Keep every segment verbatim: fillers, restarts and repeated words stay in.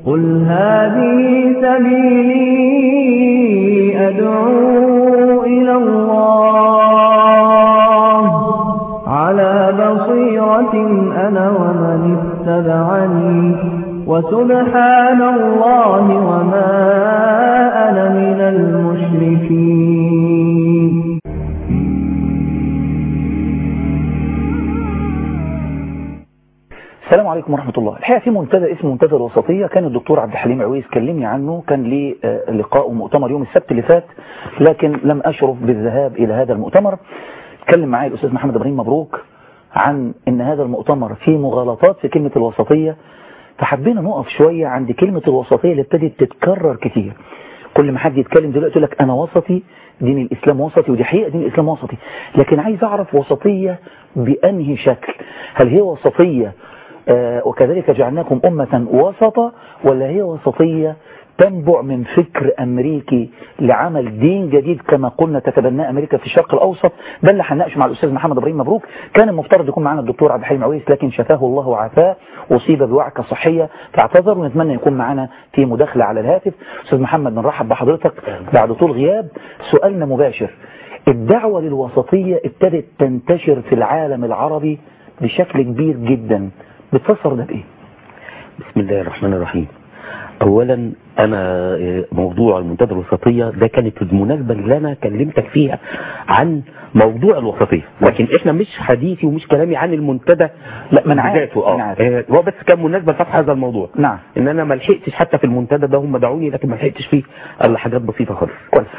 قل هذه سبيلي أدعو إلى الله على بصيرة أنا ومن اتبعني وسبحان الله وما أنا من المشركين. السلام عليكم ورحمة الله. الحقيقة في منتدى اسمه منتدى الوسطية، كان الدكتور عبد الحليم عويس كلمني عنه، كان لي لقاء ومؤتمر يوم السبت اللي فات، لكن لم أشرف بالذهاب إلى هذا المؤتمر. اتكلم معي الأستاذ محمد إبراهيم مبروك عن أن هذا المؤتمر فيه مغالطات في كلمة الوسطية، فحبينا نقف شوية عند كلمة الوسطية اللي ابتدت تتكرر كتير. كل ما حد يتكلم دلوقتي يقول لك أنا وسطي، دين الإسلام وسطي، ودي حقيقة دين الإسلام وسطي، لكن عايز أعرف وسطية بأنهي شكل؟ هل هي وسطية آه وكذلك جعلناكم أمة وسطة، ولا هي وسطية تنبع من فكر أمريكي لعمل دين جديد كما قلنا تتبناه أمريكا في الشرق الأوسط؟ ده اللي هنناقشه مع الأستاذ محمد إبراهيم مبروك. كان المفترض يكون معنا الدكتور عبد الحليم عويس، لكن شفاه الله وعافاه، أصيب بوعكة صحية فاعتذر، ونتمنى يكون معنا في مداخلة على الهاتف. أستاذ محمد بنرحب بحضرتك بعد طول غياب. سؤالنا مباشر، الدعوة للوسطية ابتدت تنتشر في العالم العربي بشكل كبير جدا، بتفسر ده بإيه؟ بسم الله الرحمن الرحيم. اولا انا موضوع المنتدى الوسطية ده كانت المناسبة اللي انا كلمتك فيها عن موضوع الوسطية، لكن احنا مش حديثي ومش كلامي عن المنتدى لا من عارف اه هو بس كان مناسبة لفتح هذا الموضوع. نعم. ان انا ما لحقتش حتى في المنتدى ده، هم دعوني لكن ما لحقتش فيه الا حاجات بسيطة خالص. كويس.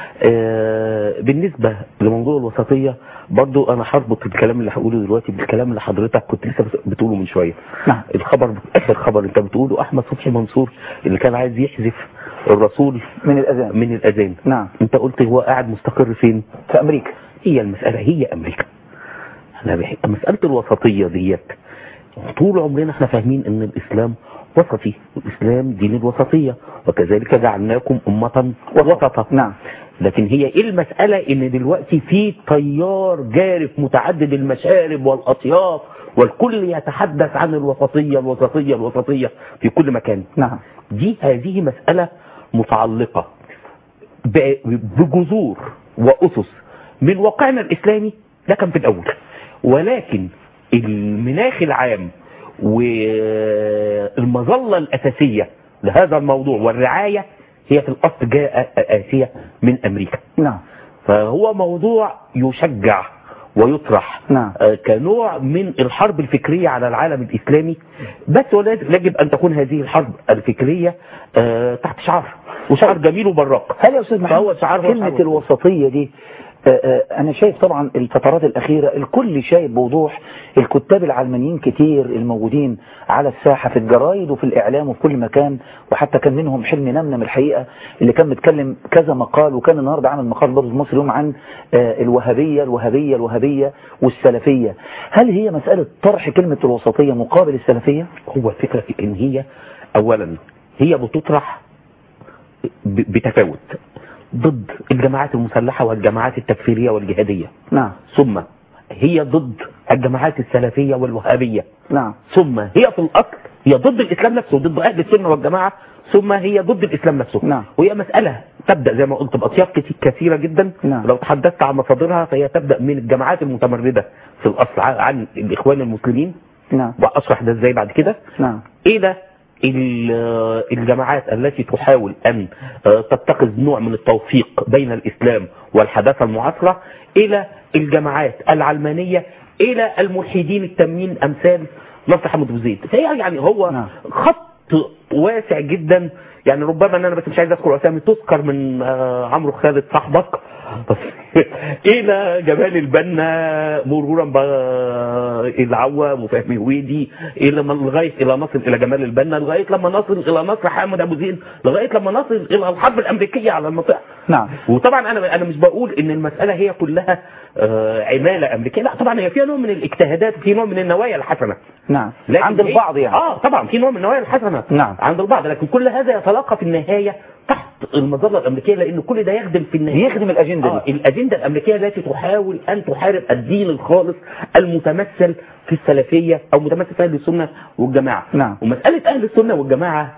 آه بالنسبة لموضوع الوسطية برضو انا هربط الكلام اللي هقوله دلوقتي بالكلام اللي حضرتك كنت لسه بتقوله من شوية. نعم. الخبر اخر خبر انت بتقوله احمد صبحي منصور اللي كان عايز يحذف الرسول من الأذان. من الأذان. نعم. انت قلت هو قاعد مستقر فين؟ في أمريكا. هي المسألة هي أمريكا. انا بحب مسألة الوسطية ديت، طول عمرنا احنا فاهمين ان الإسلام وسطي، الإسلام دين الوسطية، وكذلك جعلناكم أمة وسطة. نعم. لكن هي ايه المسألة؟ ان دلوقتي في تيار جارف متعدد المشارب والأطياف، والكل يتحدث عن الوسطية الوسطية الوسطية في كل مكان. نعم. دي هذه مسألة متعلقة بجذور وأسس من واقعنا الإسلامي، ده كان في الأول، ولكن المناخ العام والمظلة الأساسية لهذا الموضوع والرعاية هي في الأصل جاء آسية من أمريكا. نعم. فهو موضوع يشجع ويطرح نعم. كنوع من الحرب الفكرية على العالم الإسلامي، بس يجب أن تكون هذه الحرب الفكرية تحت شعار، وشعار جميل وبراق. هل يا أستاذ محمد كلمة الوسطية دي، أنا شايف طبعا الفترات الأخيرة الكل شايف بوضوح الكتاب العلمانيين كتير الموجودين على الساحة في الجرايد وفي الإعلام وفي كل مكان، وحتى كان منهم حلمي نمنم الحقيقة اللي كان متكلم كذا مقال، وكان النهاردة عامل مقال برضه مصر اليوم عن الوهابية الوهابية الوهابية والسلفية. هل هي مسألة طرح كلمة الوسطية مقابل السلفية؟ هو الفكرة في إن هي أولا هي بتطرح بتفاوت ضد الجماعات المسلحة والجماعات التكفيرية والجهادية. نعم. ثم هي ضد الجماعات السلفية والوهابية. نعم. ثم هي في الأصل هي ضد الإسلام نفسه وضد أهل السنة والجماعة، ثم هي ضد الإسلام نفسه. نعم. وهي مسألة تبدأ زي ما قلت بأطياف كثيرة جدا. نعم. لو تحدثت عن مصادرها فهي تبدأ من الجماعات المتمردة في الأصل عن الإخوان المسلمين. نعم. وأشرح ده إزاي بعد كده. نعم. إلى الجماعات التي تحاول أن تتخذ نوع من التوفيق بين الإسلام والحداثة المعاصرة، إلى الجماعات العلمانية، إلى الملحدين التامين أمثال نصر حمد أبو زيد. فهي يعني هو نعم. خط واسع جدا، يعني ربما ان انا بس مش عايز اذكر اسامي تذكر من عمرو خالد صاحبك الى جمال البنا مرورا بالعوام وفهمي هويدي، الى لغايه الى نصل الى جمال البنا، لغايه لما نصل الى نصر حامد ابو زيد، لغايه لما نصل الى الحرب الامريكيه على المنطقه. نعم. وطبعا انا انا مش بقول ان المساله هي كلها عماله امريكيه، لا طبعا هي فيها نوع من الاجتهادات، في نوع من النوايا الحسنه. نعم. عند البعض يعني. اه طبعا في نوع من النوايا الحسنه. نعم. عند البعض، لكن كل هذا يتلاقى في النهايه تحت المظله الامريكيه، لان كل ده يخدم في النهايه يخدم الاجنده آه دي. الاجنده الامريكيه التي تحاول ان تحارب الدين الخالص المتمثل في السلفيه او متمثل في اهل السنه والجماعه. نعم. ومساله اهل السنه والجماعه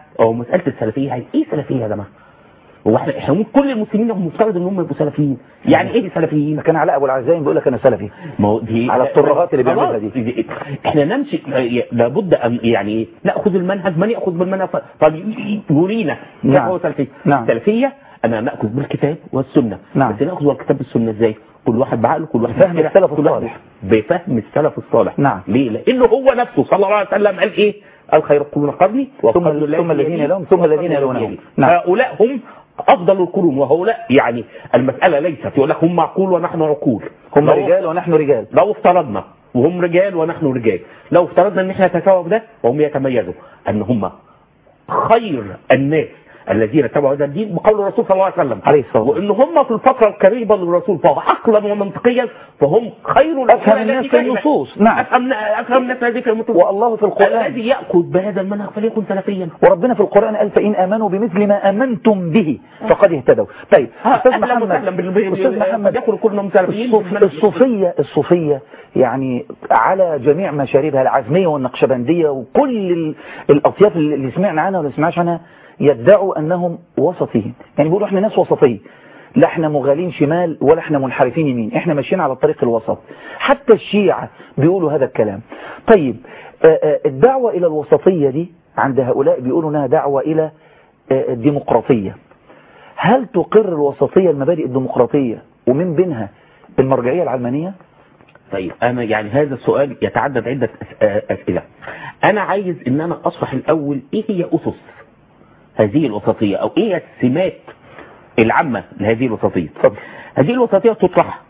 او مساله السلفيه، يعني ايه سلفيه يا جماعه؟ هو احنا احنا كل المسلمين هم مفترض ان هم يبقوا سلفيين، يعني ايه سلفيين؟ كان علاء ابو العزايم بيقول لك انا سلفي، ما هو دي على الترهات اللي بيعملها دي. احنا نمشي، لابد ان يعني ناخذ المنهج، من ياخذ بالمنهج فيرينا كيف هو سلفي. نعم. السلفيه انا ناخذ بالكتاب والسنه. نعم. بس ناخذ بالكتاب والسنه ازاي؟ كل واحد بعقله، كل واحد بفهم السلف الصالح، بفهم السلف الصالح. نعم. ليه؟ لانه هو نفسه صلى الله عليه وسلم قال ايه؟ الخير القرون قرني ثم ثم الذين يلونهم ثم الذين يلونهم. نعم. هؤلاء هم افضل القرون، وهؤلاء يعني المساله ليست يقول لك هم معقول ونحن عقول، هم رجال ونحن رجال. لو افترضنا وهم رجال ونحن رجال، لو افترضنا ان احنا نتساوى بده وهم يتميزوا ان هم خير الناس الذين تبعوا هذا الدين بقول الرسول صلى الله عليه وسلم عليه الصلاه والسلام، وان هم في الفتره القريبه للرسول فعقلا ومنطقيا فهم خير افهم الناس في النصوص. نعم. افهم افهم الناس هذه في النصوص. والله في القران الذي ياخذ بهذا المنهج فليكن سلفيا، وربنا في القران قال فان امنوا بمثل ما امنتم به فقد اهتدوا. طيب استاذ محمد، استاذ محمد يدخل كلنا مسلفيين. الصوفيه الصوفيه يعني على جميع مشاربها العزميه والنقشبنديه وكل الاطياف اللي سمعنا عنها ولا سمعناش عنها يدعوا انهم وسطيين، يعني بيقولوا احنا ناس وسطيه، لا احنا مغالين شمال ولا احنا منحرفين يمين، احنا ماشيين على الطريق الوسط. حتى الشيعة بيقولوا هذا الكلام. طيب الدعوة الى الوسطية دي عند هؤلاء بيقولوا انها دعوة الى الديمقراطية. هل تقر الوسطية المبادئ الديمقراطية ومن بينها المرجعية العلمانية؟ طيب انا يعني هذا السؤال يتعدد عدة اسئلة. انا عايز ان انا اشرح الاول ايه هي اسس هذه الوسطية او ايه السمات العامة لهذه الوسطية. طب. هذه الوسطية تطرح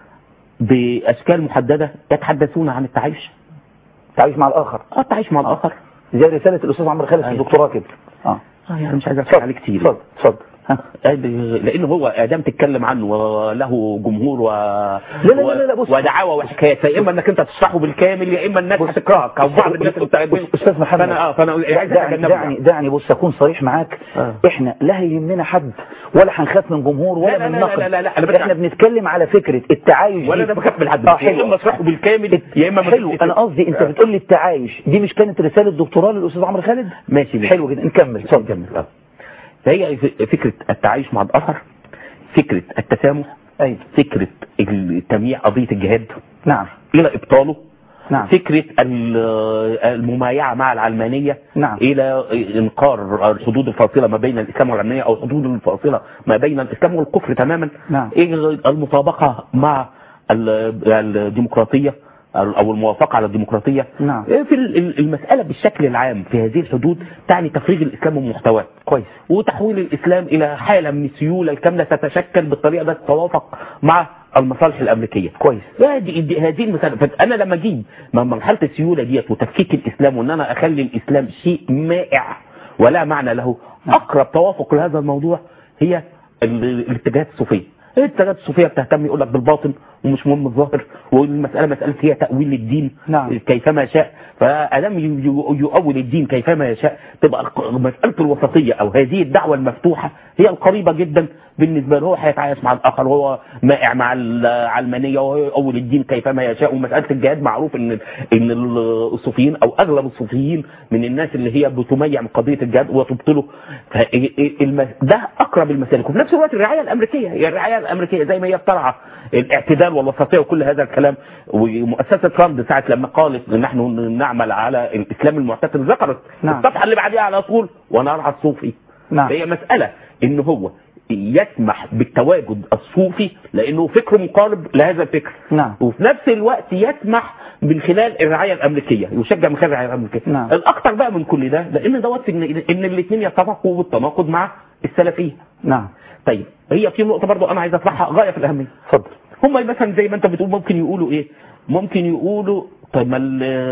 باشكال محددة، يتحدثون عن التعايش التعايش مع الاخر. اه التعايش مع الاخر زي رسالة الاستاذ عمرو خالد في الدكتوراه كده. اه اه يعني مش عايز افتح عليه كتير. اتفضل اتفضل. لانه هو ادام تتكلم عنه وله جمهور و لا لا لا لا بص ودعاوى وحكايات، يا اما انك انت تشرحه بالكامل يا اما الناس هتكرهك او بعض الناس استاذ محمد. فانا اه فانا عايز دعني دعني دعني بص اكون صريح معاك. آه. احنا لا هيهمنا حد ولا هنخاف من جمهور ولا لا من لا نقد. لا لا لا لا احنا بنتكلم على فكره التعايش ولا انا بخاف من حد. آه يا اما اشرحه بالكامل يا اما حلو. انا قصدي انت بتقول لي التعايش دي مش كانت رساله دكتوراه للاستاذ عمرو خالد؟ ماشي حلو جدا نكمل. اتفضل. فهي فكرة التعايش مع الآخر، فكرة التسامح، أيوة. فكرة تمييع قضية الجهاد نعم إلى إبطاله، نعم. فكرة الممايعة مع العلمانية، نعم. إلى إنقار الحدود الفاصلة ما بين الإسلام والعلمانية أو الحدود الفاصلة ما بين الإسلام والكفر تماما، نعم. المطابقة مع الديمقراطية أو الموافقة على الديمقراطية. نعم. في المسألة بالشكل العام في هذه الحدود تعني تفريغ الإسلام من محتواه كويس، وتحويل الإسلام إلى حالة من السيولة الكاملة تتشكل بالطريقة التي تتوافق مع المصالح الأمريكية. كويس. هذه هذه المسألة. فأنا لما أجيب مرحلة السيولة ديت وتفكيك الإسلام وأن أنا أخلي الإسلام شيء مائع ولا معنى له، أقرب توافق لهذا الموضوع هي الاتجاهات الصوفية. الاتجاهات الصوفية بتهتم يقول لك بالباطن ومش مهم الظاهر، والمسألة مسألة هي تأويل الدين. نعم. كيفما شاء، فأدام يؤول الدين كيفما يشاء تبقى مسألة الوسطية أو هذه الدعوة المفتوحة هي القريبة جدا بالنسبة له. هو هيتعايش مع الآخر وهو مائع مع العلمانية وهو يؤول الدين كيفما يشاء. ومسألة الجهاد معروف إن إن الصوفيين أو أغلب الصوفيين من الناس اللي هي بتميع من قضية الجهاد وتبطله. ده أقرب المسالك. وفي نفس الوقت الرعاية الأمريكية هي الرعاية الأمريكية زي ما هي بترعى الاعتدال والوسطية وكل هذا الكلام. ومؤسسة ترامب ساعة لما قالت نحن نعمل على الإسلام المعتدل ذكرت نعم. الصفحة اللي بعدها على طول ونرعى الصوفي. نعم. هي مسألة إن هو يسمح بالتواجد الصوفي لأنه فكر مقارب لهذا الفكر. نعم. وفي نفس الوقت يسمح من خلال الرعاية الأمريكية، يشجع من خلال الرعاية الأمريكية. نعم. الأكثر بقى من كل ده لأن دوت إن, إن الاثنين يتفقوا بالتناقض مع السلفية. نعم. طيب هي في نقطة برضو أنا عايز أطرحها غاية في الأهمية. اتفضل. هم مثلا زي ما أنت بتقول ممكن يقولوا إيه؟ ممكن يقولوا طيب ما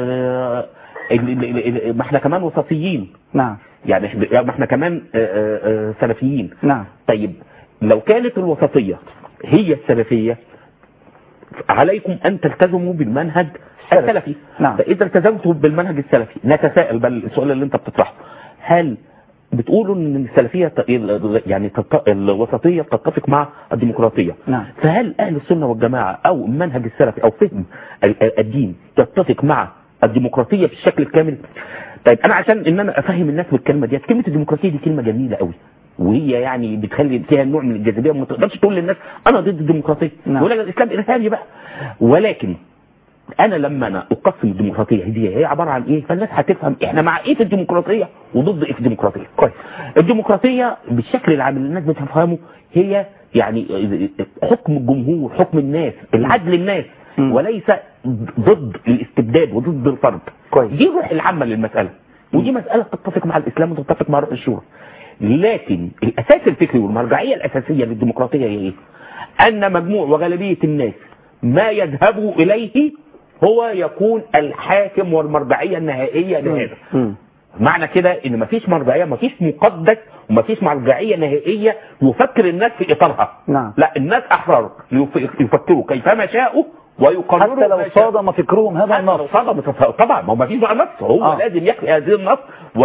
ما احنا كمان وسطيين. نعم. يعني ما احنا كمان سلفيين. نعم. طيب لو كانت الوسطية هي السلفية عليكم أن تلتزموا بالمنهج السلفي. نعم. فإذا التزمتوا بالمنهج السلفي نتساءل بل السؤال اللي أنت بتطرحه، هل بتقولوا ان السلفيه يعني الوسطيه تتفق مع الديمقراطيه؟ نعم. فهل اهل السنه والجماعه او المنهج السلفي او فهم الدين يتفق مع الديمقراطيه بالشكل الكامل؟ طيب انا عشان ان انا افهم الناس بالكلمه دي، كلمه الديمقراطيه دي كلمه جميله قوي، وهي يعني بتخلي فيها نوع من الجاذبيه، وما تقدرش تقول للناس انا ضد الديمقراطيه، نعم. يقول لك الاسلام ارهابي بقى. ولكن انا لما انا اقسم الديمقراطيه دي هي عباره عن ايه، فالناس هتفهم احنا مع ايه في الديمقراطيه وضد ايه في الديمقراطيه. كويس. الديمقراطيه بالشكل العام اللي الناس بتفهمه هي يعني حكم الجمهور، حكم الناس، العدل الناس، م. وليس ضد الاستبداد وضد الفرد. كويس. دي الروح العامه للمساله، ودي مساله تتفق مع الاسلام وتتفق مع روح الشورى. لكن الاساس الفكري والمرجعيه الاساسيه للديمقراطيه هي ايه؟ ان مجموع وغالبيه الناس ما يذهبوا اليه هو يكون الحاكم والمرجعيه النهائيه لهذا. معنى كده ان مفيش مرجعيه، مفيش مقدس، ومفيش مرجعيه نهائيه يفكر الناس في اطارها. نعم. لا، الناس احرار يفكروا كيفما شاءوا ويقرروا حتى لو صادم فكرهم هذا النص. صادم طبعا، ما هو مفيش بقى نص، هو آه. لازم يخلق هذه النص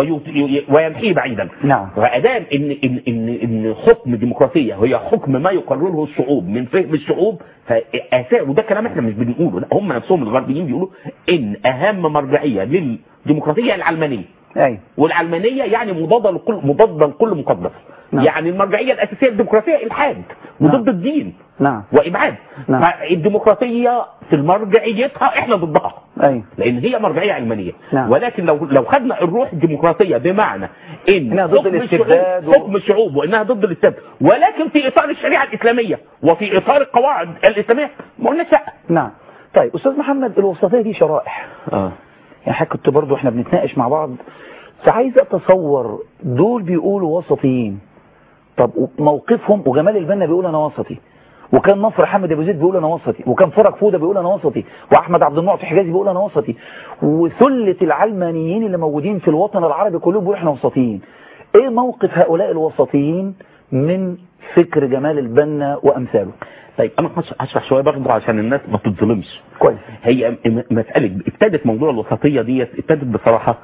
ويمحيه بعيدا. نعم. فادام ان ان ان ان حكم الديمقراطيه هي حكم ما يقرره الشعوب من فهم الشعوب، فاساس، وده كلام احنا مش بنقوله، لا هم نفسهم الغربيين بيقولوا ان اهم مرجعيه للديمقراطيه العلمانيه. أي. والعلمانيه يعني مضاده لكل مضاده لكل مقدس. نعم. يعني المرجعيه الاساسيه للديمقراطيه الحاد وضد نعم. الدين. نعم. وابعاد. نعم. فالديمقراطيه في مرجعيتها احنا ضدها. أي. لان هي مرجعيه علمانيه. نعم. ولكن لو لو خدنا الروح الديمقراطيه بمعنى ان ضد الاستبداد و... حكم الشعوب وانها ضد الاستبداد، ولكن في اطار الشريعه الاسلاميه وفي اطار القواعد الاسلاميه، ما قلناش لا. نعم. طيب استاذ محمد، الوسطيه دي شرائح. اه يعني حضرتك كنت برضه احنا بنتناقش مع بعض، فعايز اتصور دول بيقولوا وسطيين، طب موقفهم، وجمال البنا بيقول انا وسطي، وكان نصر حامد ابو زيد بيقول انا وسطي، وكان فرج فوده بيقول انا وسطي، واحمد عبد المعطي حجازي بيقول انا وسطي، وثله العلمانيين اللي موجودين في الوطن العربي كلهم بيقولوا احنا وسطيين. ايه موقف هؤلاء الوسطيين من فكر جمال البنا وامثاله؟ طيب انا هشرح شويه برضه عشان الناس ما تتظلمش. كويس. هي مساله ابتدت موضوع الوسطيه ديت ابتدت بصراحه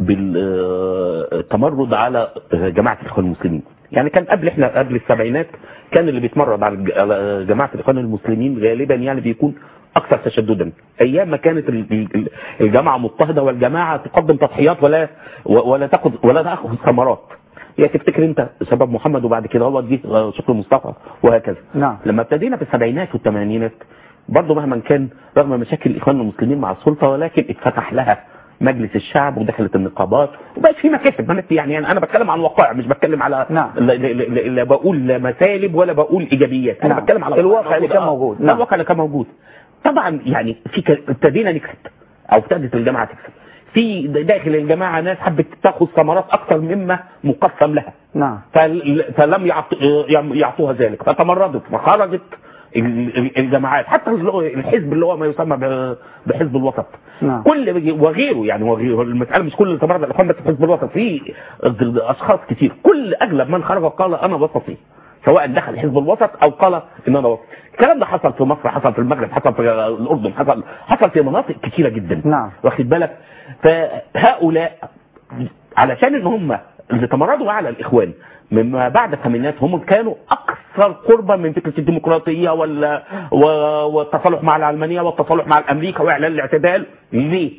بالتمرد على جماعه الاخوان المسلمين. يعني كان قبل احنا قبل السبعينات كان اللي بيتمرد على جماعه الاخوان المسلمين غالبا يعني بيكون اكثر تشددا، ايام ما كانت الجماعه مضطهده والجماعه تقدم تضحيات ولا ولا تاخذ ولا تاخذ ثمرات. هي تفتكر انت شباب محمد وبعد كده هو جه شكر مصطفى وهكذا. نعم. لما ابتدينا في السبعينات والثمانينات برضه مهما كان رغم مشاكل الاخوان المسلمين مع السلطه، ولكن اتفتح لها مجلس الشعب ودخلت النقابات وبقت في مكاسب. يعني انا بتكلم عن الواقع، مش بتكلم على نعم. لا, لا, لا بقول مسالب ولا بقول ايجابيات، انا نعم. بتكلم على الواقع اللي كان موجود. نعم. الواقع اللي كان موجود طبعا. يعني في ابتدينا نكسب او ابتدت الجماعه تكسب في داخل الجماعه، ناس حبت تاخذ ثمرات اكثر مما مقسم لها. نعم. فلم يعطوها ذلك فتمردت وخرجت الجماعات، حتى الحزب اللي هو ما يسمى بحزب الوسط. نعم. كل وغيره يعني وغيره، المساله مش كل اللي تمرد الاخوان بس في حزب الوسط، في اشخاص كتير، كل اغلب من خرج قال انا وسطي، سواء دخل حزب الوسط او قال ان انا وسطي. الكلام ده حصل في مصر، حصل في المغرب، حصل في الاردن، حصل حصل في مناطق كتيره جدا. نعم. واخد بالك؟ فهؤلاء علشان ان هم اللي تمردوا على الاخوان مما بعد الثمانينات هم كانوا اكثر قربا من فكره الديمقراطيه ولا والتصالح مع العلمانيه والتصالح مع الامريكا واعلان الاعتدال. ليه؟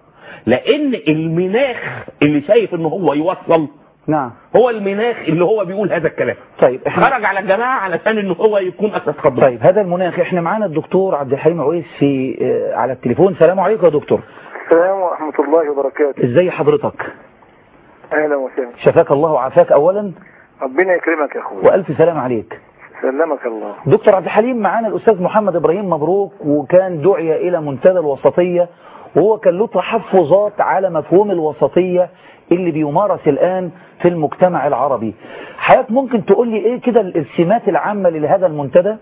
لان المناخ اللي شايف ان هو يوصل نعم هو المناخ اللي هو بيقول هذا الكلام. طيب احنا خرج على الجماعه علشان ان هو يكون اكثر تقدم. طيب هذا المناخ، احنا معانا الدكتور عبد الحليم عويس في اه على التليفون. السلام عليكم يا دكتور. السلام ورحمه الله وبركاته. ازي حضرتك؟ اهلا وسهلا. شفاك الله وعافاك اولا. ربنا يكرمك يا اخويا. والف سلام عليك. سلمك الله. دكتور عبد الحليم، معانا الاستاذ محمد ابراهيم منبروك، وكان دعي الى منتدى الوسطيه، وهو كان له تحفظات على مفهوم الوسطيه اللي بيمارس الان في المجتمع العربي. حضرتك ممكن تقول لي ايه كده السمات العامه لهذا المنتدى؟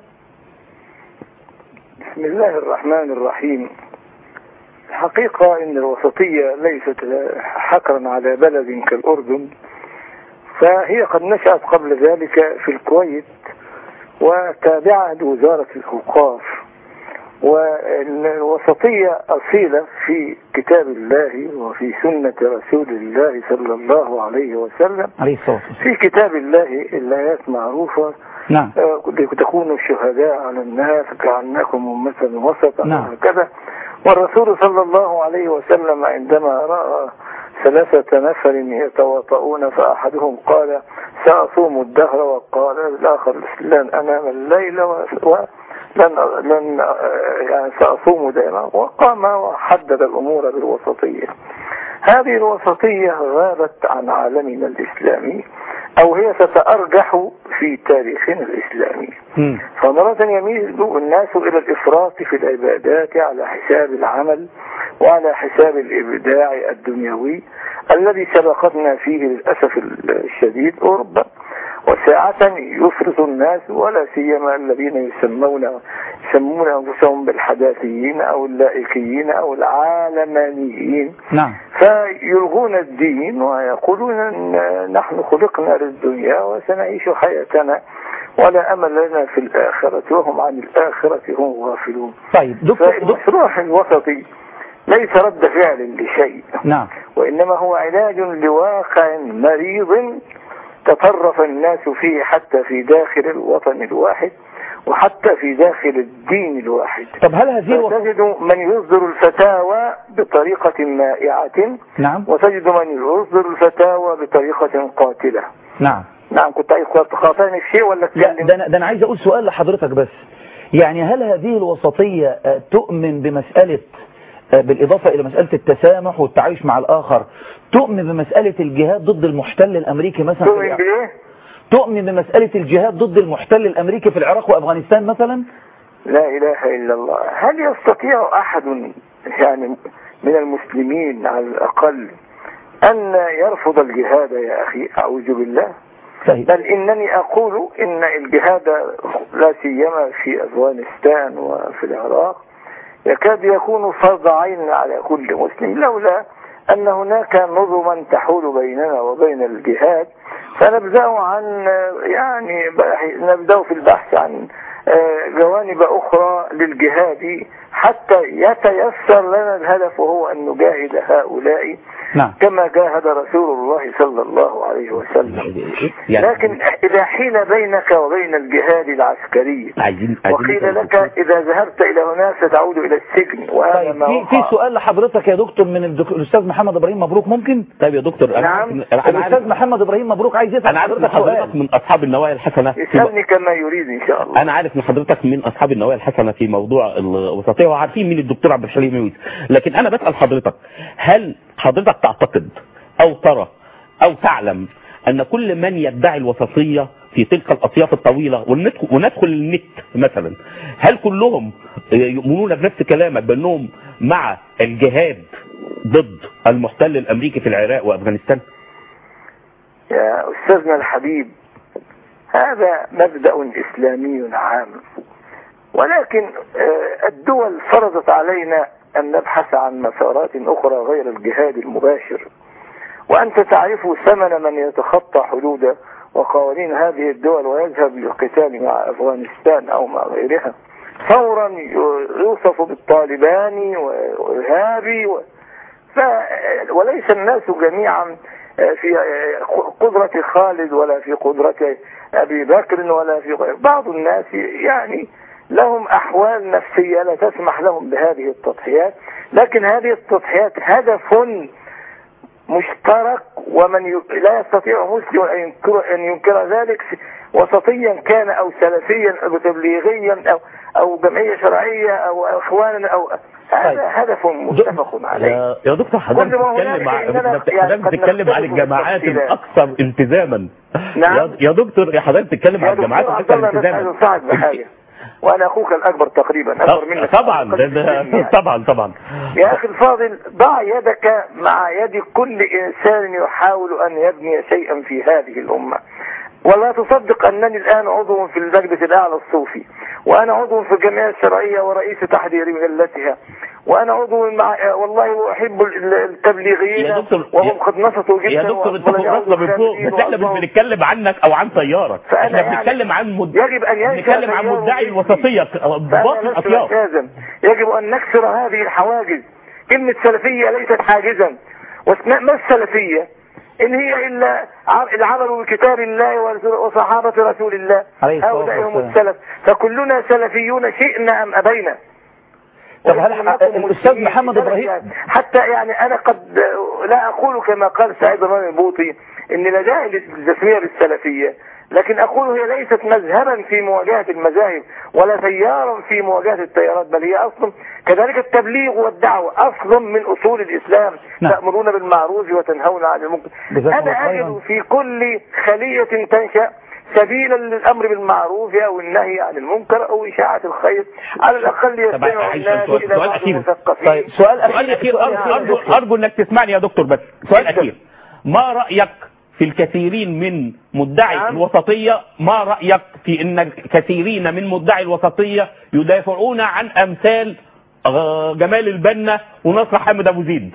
بسم الله الرحمن الرحيم. الحقيقه ان الوسطيه ليست حكرا على بلد كالاردن، فهي قد نشأت قبل ذلك في الكويت وتابعة لوزارة الأوقاف، والوسطية أصيلة في كتاب الله وفي سنة رسول الله صلى الله عليه وسلم. في كتاب الله الآيات معروفة. نعم. تكونوا الشهداء على الناس كأنكم أمة وسطا. نعم. وهكذا. والرسول صلى الله عليه وسلم عندما رأى ثلاثة نفر يتواطؤون فأحدهم قال سأصوم الدهر، وقال الآخر لن أنام الليل ولن لن يعني سأصوم دائما، وقام وحدد الأمور بالوسطية. هذه الوسطية غابت عن عالمنا الإسلامي، أو هي ستأرجح في تاريخنا الإسلامي. م. فمرة يميل الناس إلى الإفراط في العبادات على حساب العمل وعلى حساب الإبداع الدنيوي الذي سبقتنا فيه للأسف الشديد أوروبا. وساعة يفرط الناس ولا سيما الذين يسمون يسمون أنفسهم بالحداثيين أو اللائكيين أو العالمانيين. نعم. فيلغون الدين ويقولون نحن خلقنا للدنيا وسنعيش حياتنا ولا أمل لنا في الآخرة، وهم عن الآخرة هم غافلون. طيب دكتور، فالمشروع الوسطي ليس رد فعل لشيء. نعم. وإنما هو علاج لواقع مريض تطرف الناس فيه، حتى في داخل الوطن الواحد وحتى في داخل الدين الواحد. طب هل هذه تجد من يصدر الفتاوى بطريقة مائعة، نعم، وتجد من يصدر الفتاوى بطريقة قاتلة. نعم نعم. كنت عايز تقاطعني في شيء ولا تكلم؟ ده, ده أنا عايز أقول سؤال لحضرتك بس، يعني هل هذه الوسطية تؤمن بمسألة، بالإضافة إلى مسألة التسامح والتعايش مع الآخر، تؤمن بمسألة الجهاد ضد المحتل الأمريكي مثلا؟ تؤمن بإيه؟ تؤمن بمسألة الجهاد ضد المحتل الأمريكي في العراق وأفغانستان مثلا؟ لا إله إلا الله. هل يستطيع أحد يعني من المسلمين على الأقل أن يرفض الجهاد يا أخي؟ أعوذ بالله. صحيح. بل إنني أقول إن الجهاد لا سيما في أفغانستان وفي العراق يكاد يكون فرض عين على كل مسلم، لولا أن هناك نظما تحول بيننا وبين الجهاد. فنبدأ عن يعني نبدأ في البحث عن جوانب أخرى للجهاد حتى يتيسر لنا الهدف، وهو أن نجاهد هؤلاء. نعم. كما جاهد رسول الله صلى الله عليه وسلم. لكن إذا حيل بينك وبين الجهاد العسكري وقيل لك إذا ذهبت إلى هناك ستعود إلى السجن، وهذا ما في في سؤال لحضرتك يا دكتور من الأستاذ محمد إبراهيم مبروك، ممكن؟ طيب يا دكتور، أنا نعم. الأستاذ محمد إبراهيم مبروك عايز يسأل أنا عارف إن حضرتك من أصحاب النوايا الحسنة. يسألني كما يريد إن شاء الله. أنا عارف إن حضرتك من أصحاب النوايا الحسنة في موضوع الوسطية، وعارفين مين الدكتور عبد الحليم عويس. لكن أنا بسأل حضرتك، هل حضرتك تعتقد أو ترى أو تعلم أن كل من يدعي الوسطية في تلك الأطياف الطويلة وندخل النت مثلا، هل كلهم يؤمنون بنفس كلامك بأنهم مع الجهاد ضد المحتل الأمريكي في العراق وأفغانستان؟ يا أستاذنا الحبيب، هذا مبدأ إسلامي عام، ولكن الدول فرضت علينا أن نبحث عن مسارات أخرى غير الجهاد المباشر. وأنت تعرف ثمن من يتخطى حدود وقوانين هذه الدول ويذهب للقتال مع أفغانستان أو مع غيرها فورا يوصف بالطالباني وإرهابي و... ف... وليس الناس جميعا في قدرة خالد ولا في قدرة أبي بكر ولا في غير. بعض الناس يعني لهم أحوال نفسية لا تسمح لهم بهذه التضحيات، لكن هذه التضحيات هدف مشترك، ومن ي... لا يستطيع مسلم أن ينكر, أن ينكر ذلك، وسطيا كان أو سلفيا أو تبليغيا أو أو جمعية شرعية أو إخوانا أو هذا هدف متفق عليه. يا دكتور حضرتك بتتكلم عن حضرتك بتتكلم عن الجماعات الأكثر التزاما. نعم. يا دكتور يا حضرتك بتتكلم عن الجماعات الأكثر التزاما. بحاجة. وأنا أخوك الأكبر تقريبا، أكبر منك طبعا. يعني. طبعا طبعا يا أخي الفاضل، ضع يدك مع يد كل إنسان يحاول أن يبني شيئا في هذه الأمة، ولا تصدق أنني الآن عضو في المجلس الأعلى الصوفي، وأنا عضو في الجمعية الشرعية ورئيس تحرير مجلتها، وأنا عضو مع والله أحب التبليغيين وهم قد نصتوا جدا. يا دكتور انت فوق من فوق، بس احنا مش بنتكلم عنك او عن سيارك، احنا بنتكلم عن مد... يجب ان بنتكلم عن مدعي الوسطيه باطل الاطياف. يجب ان نكسر هذه الحواجز. كلمه سلفيه ليست حاجزا، ما السلفيه إن هي إلا العمل بكتاب الله وصحابة رسول الله، هؤلاء هم السلف، فكلنا سلفيون شئنا أم أبينا. طب هل الاستاذ محمد ابراهيم حتى يعني انا قد لا اقول كما قال سعيد الرماني البوطي ان لا داعي للتسميه بالسلفيه، لكن اقول هي ليست مذهبا في مواجهه المذاهب ولا تيارا في مواجهه التيارات، بل هي اصلا كذلك التبليغ والدعوه اصلا من اصول الاسلام. نعم. تامرون بالمعروف وتنهون عن المنكر. انا اجد في كل خليه تنشا سبيلا للامر بالمعروف او النهي عن المنكر او اشاعه الخير، على الاقل يستمع الناس الى بعض المثقفين. طيب سؤال اخير ارجو ارجو انك تسمعني يا دكتور، بس سؤال اخير، ما رايك في الكثيرين من مدعي نعم. الوسطيه، ما رايك في ان كثيرين من مدعي الوسطيه يدافعون عن امثال جمال البنا ونصر حامد ابو زيد؟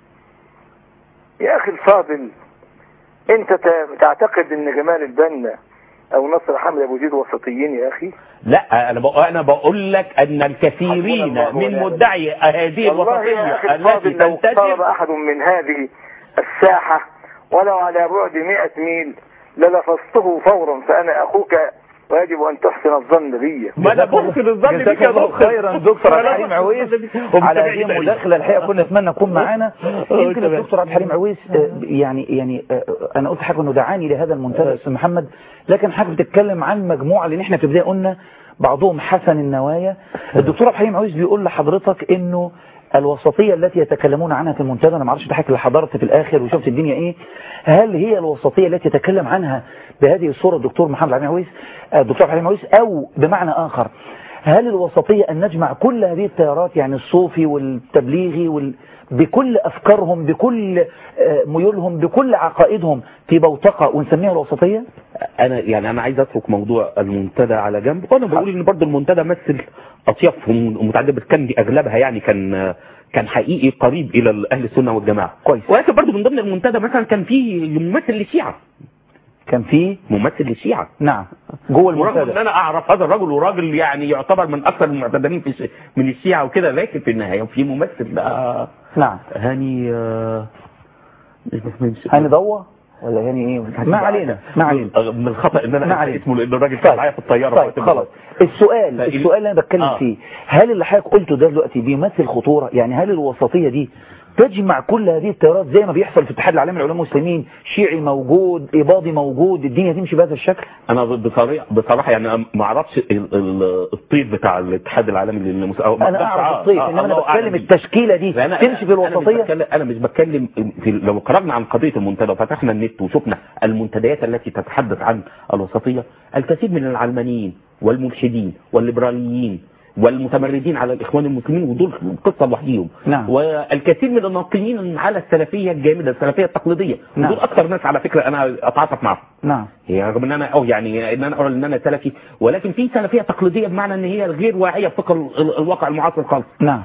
يا اخي الفاضل، انت تعتقد ان جمال البنا او نصر حامد ابو زيد وسطيين يا اخي؟ لا، انا بقول انا بقول لك ان الكثيرين من مدعي هذه الوسطيه التي لو اقترب احد من هذه الساحه ولو على بعد مئة ميل للفظته فورا، فانا اخوك ويجب ان تحسن الظن بي. ما انا بحسن الظن بك يا دكتور. خيرا دكتور عبد الحليم عويس على هذه المداخله، الحقيقه كنا نتمنى نكون معانا. يمكن الدكتور عبد الحليم عويس يعني يعني انا قلت حاجه انه دعاني لهذا المنتدى استاذ محمد، لكن حضرتك بتتكلم عن مجموعه، لان احنا في البدايه قلنا بعضهم حسن النوايا. الدكتور عبد الحليم عويس بيقول لحضرتك انه الوسطية التي يتكلمون عنها في المنتدى، انا ما اعرفش حضرتك اللي حضرت في الاخر وشفت الدنيا ايه، هل هي الوسطية التي يتكلم عنها بهذه الصورة الدكتور محمد عبد الحليم عويس الدكتور عبد الحليم عويس، او بمعنى اخر هل الوسطية ان نجمع كل هذه التيارات، يعني الصوفي والتبليغي وال... بكل افكارهم، بكل ميولهم، بكل عقائدهم في بوتقة ونسميها الوسطية؟ انا يعني انا عايز اترك موضوع المنتدى على جنب، وانا بقول ان برضه المنتدى مثل اطياف متعدده، كان دي اغلبها يعني كان كان حقيقي قريب الى اهل السنه والجماعه كويس. ولكن برضه من ضمن المنتدى مثلا كان في ممثل للشيعه، كان في ممثل للشيعه نعم جوه المنتدى، ورغم ان انا اعرف هذا الرجل وراجل يعني يعتبر من اكثر المعتدلين في من الشيعه وكده، لكن في النهايه في ممثل بقى نعم هاني آه هاني ضوى ولا يعني ايه، ما علينا ما علينا من الخطا ان انا أنسى اسمه، لان الراجل كان معايا في الطياره. طيب خلاص، السؤال السؤال اللي انا بتكلم آه. فيه، هل اللي حضرتك قلته ده دلوقتي بيمثل خطوره؟ يعني هل الوسطيه دي تجمع كل هذه التيارات زي ما بيحصل في الاتحاد العالمي للعلماء المسلمين، شيعي موجود، اباضي موجود، الدنيا تمشي بهذا الشكل؟ انا بصراحه بصراحه يعني ما اعرفش الطيب بتاع الاتحاد العالمي للمسلمين، انا اعرف الطيب، انما انا بتكلم التشكيله دي تمشي في الوسطيه. انا, أنا مش بتكلم في، لو خرجنا عن قضيه المنتدى وفتحنا النت وشفنا المنتديات التي تتحدث عن الوسطيه، الكثير من العلمانيين والملحدين والليبراليين والمتمردين على الاخوان المسلمين، ودول قصه لوحدهم. نعم. والكثير من الناقدين على السلفيه الجامده، السلفيه التقليديه، نعم. ودول اكثر ناس على فكره انا اتعاطف معهم. نعم. هي رغم ان انا او يعني ان انا ارى ان انا سلفي، ولكن في سلفيه تقليديه بمعنى ان هي غير واعيه بفقه الواقع المعاصر خالص. نعم.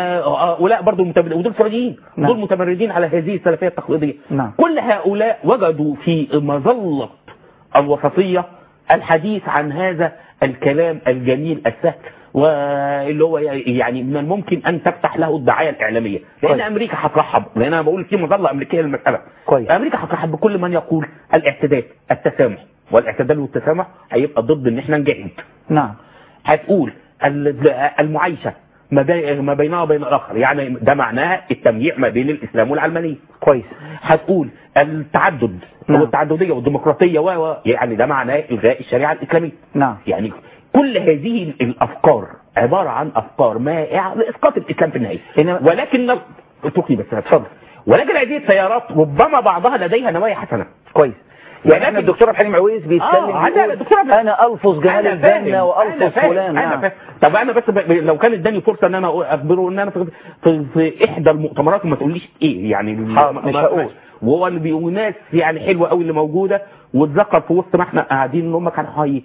فهؤلاء برضه متمردين، ودول فرعيين، نعم. دول متمردين على هذه السلفيه التقليديه. نعم. كل هؤلاء وجدوا في مظله الوسطيه الحديث عن هذا الكلام الجميل السهل، واللي هو يعني من الممكن ان تفتح له الدعايه الاعلاميه، لان كويس. امريكا هترحب، لان انا بقول في مظله امريكيه للمساله كويس. امريكا هترحب بكل من يقول الاعتدال، التسامح، والاعتدال والتسامح هيبقى ضد ان احنا نجاهد. نعم. هتقول المعايشه ما بينها وبين الاخر، يعني ده معناها التمييع ما بين الاسلام والعلمانيه كويس. هتقول التعدد نعم. والتعدديه والديمقراطيه و يعني ده معناه الغاء الشريعه الاسلاميه. نعم. يعني كل هذه الافكار عباره عن افكار مائعه لاسقاط الاسلام في النهايه، ولكن اتركني بس اتفضل. ولكن هذه التيارات ربما بعضها لديها نوايا حسنه كويس. يعني احنا الدكتور عبد الحليم عويس بيتكلم آه انا الفظ جمال البنا والفظ فلان. نعم. طب انا بس ب... لو كان اداني فرصه ان انا اخبره ان انا في, في, في احدى المؤتمرات وما تقوليش ايه يعني مش هقول، وهو اللي بيقول ناس يعني حلوه قوي اللي موجوده، واتذكر في وسط ما احنا قاعدين ان هم كانوا هي...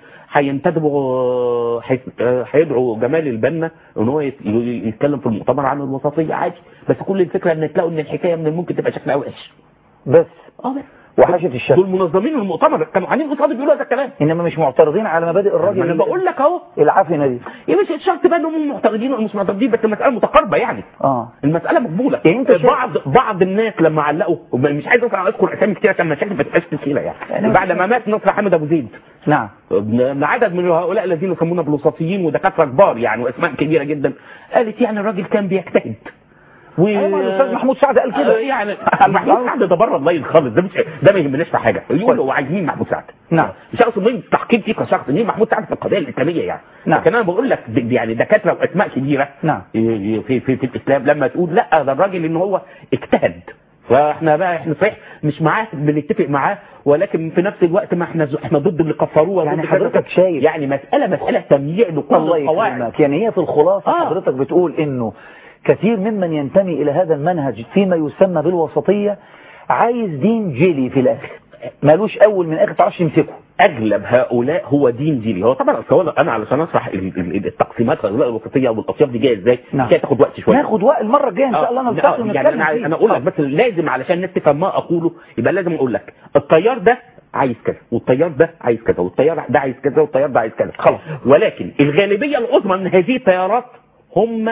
هينتدبوا هيدعوا جمال البنا ان هو يتكلم في المؤتمر عن الوسطيه عادي، بس كل الفكره ان تلاقوا ان الحكايه من الممكن تبقى شكلها وحش بس اه بس وحاشة الشك. دول منظمين المؤتمر كانوا قاعدين قصاد بيقولوا هذا الكلام، انما مش معترضين على مبادئ الراجل. انا بقول لك اهو العفنه دي يا باشا، الشرط بقى انهم معترضين ولا مش معترضين، بس المساله متقاربه يعني اه المساله مقبوله. يعني انت بعض بعض الناس لما علقوا، مش عايز اذكر اسامي كتير عشان المشاكل ما تبقاش تقيله يعني, يعني بعد ما مات نصر حامد ابو زيد نعم. عدد من هؤلاء الذين يسمون بالوسطيين ودكاتره كبار يعني واسماء كبيره جدا قالت يعني الراجل كان بيجتهد. و الاستاذ محمود سعد قال كده يعني محمود سعد ده بره اللاين خالص، ده مش ده ما يهمناش في حاجه، يقولوا عايزين محمود سعد. نعم. مش اقصد مين تحقيق فيه كشخص، مين محمود سعد في القضيه الاسلاميه يعني. نعم. لكن انا بقول لك يعني دكاتره واسماء كبيره نعم. في في في, في الاسلام لما تقول لا ده الراجل ان هو اجتهد، فاحنا بقى احنا صحيح مش معاه بنتفق معاه، ولكن في نفس الوقت ما احنا احنا ضد اللي كفروه. يعني حضرتك شايف يعني مساله مساله تمييع لكل القواعد. يعني هي في الخلاصه آه. حضرتك بتقول انه كثير ممن ينتمي الى هذا المنهج فيما يسمى بالوسطيه عايز دين جيلي في الاخر، مالوش اول من اخر تعرفش يمسكه. اغلب هؤلاء هو دين جيلي. هو طبعا اصل انا علشان اشرح التقسيمات الوسطيه والاطياف دي جايه ازاي نعم. كده تاخد وقت شويه. ناخد وقت المره الجايه ان شاء الله. انا آه. يعني انا انا اقول لك بس لازم علشان الناس تفهم ما اقوله يبقى لازم اقول لك التيار ده عايز كذا والتيار ده عايز كذا والتيار ده عايز كذا والتيار ده عايز كذا خلاص. ولكن الغالبيه العظمى من هذه التيارات هم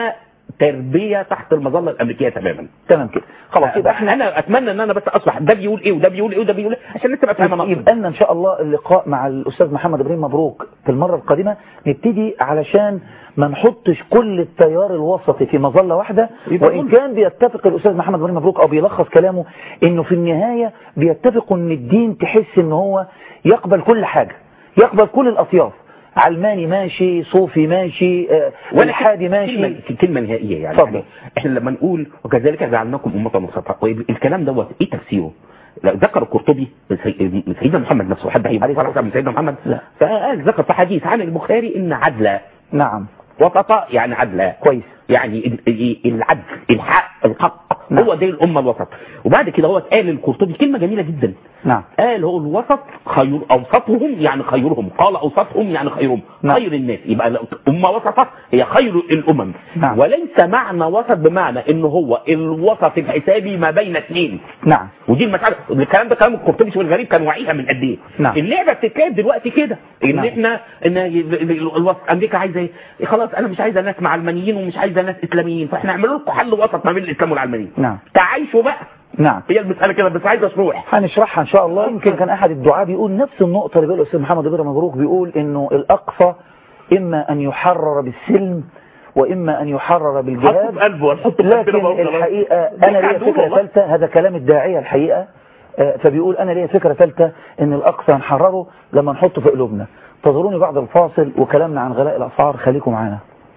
تربيه تحت المظله الامريكيه تماما. تمام كده خلاص. يبقى احنا انا اتمنى ان انا بس اصلح ده بيقول ايه وده بيقول ايه وده بيقول ايه عشان الناس تبقى فاهمه. يبقى لنا ان شاء الله اللقاء مع الاستاذ محمد ابراهيم مبروك في المره القادمه نبتدي علشان ما نحطش كل التيار الوسطي في مظله واحده، وان كان بيتفق الاستاذ محمد ابراهيم مبروك او بيلخص كلامه انه في النهايه بيتفقوا ان الدين تحس ان هو يقبل كل حاجه، يقبل كل الاطياف، علماني ماشي، صوفي ماشي، والحادي ماشي. كلمة نهائية يعني, يعني احنا لما نقول وكذلك جعلناكم أمة وسطا، الكلام دوت ايه تفسيره؟ ذكر القرطبي من سيدنا محمد نفسه، حد هيبقى من سيدنا محمد؟ لا. فقال ذكر في حديث عن البخاري ان عدلا. نعم. وسطا يعني عدلا. كويس. يعني العدل الحق الحق نعم. هو ده الأمة الوسط. وبعد كده هو قال القرطبي كلمة جميلة جدا. نعم. قال هو الوسط خير أوسطهم يعني خيرهم، قال أوسطهم يعني خيرهم. نعم. خير الناس يبقى الأمة وسطة هي خير الأمم. نعم. وليس معنى وسط بمعنى إنه هو الوسط الحسابي ما بين اثنين. نعم. ودي المسألة. الكلام ده كلام القرطبي شو الغريب كان واعيها من قد إيه. نعم. اللعبة بتتلعب دلوقتي كده إن نعم. إحنا إن الوسط أمريكا عايزة إيه؟ خلاص أنا مش عايزة ناس مع علمانيين ومش عايزة ناس إسلاميين، فإحنا نعمل لكم حل وسط ما بين الإسلام والعلمانيين. نعم. تعايشوا بقى. نعم. هي المسألة كده بس عايز اشرح. هنشرحها ان شاء الله. يمكن كان احد الدعاة بيقول نفس النقطة اللي بيقولها الاستاذ محمد ابراهيم مبروك، بيقول انه الاقصى اما ان يحرر بالسلم واما ان يحرر بالجهاد. حط بقلبه حط لكن الحقيقة انا ليا فكرة ثالثة، هذا كلام الداعية الحقيقة، فبيقول انا ليا فكرة ثالثة ان الاقصى نحرره لما نحطه في قلوبنا. انتظروني بعد الفاصل وكلامنا عن غلاء الاسعار، خليكم معانا.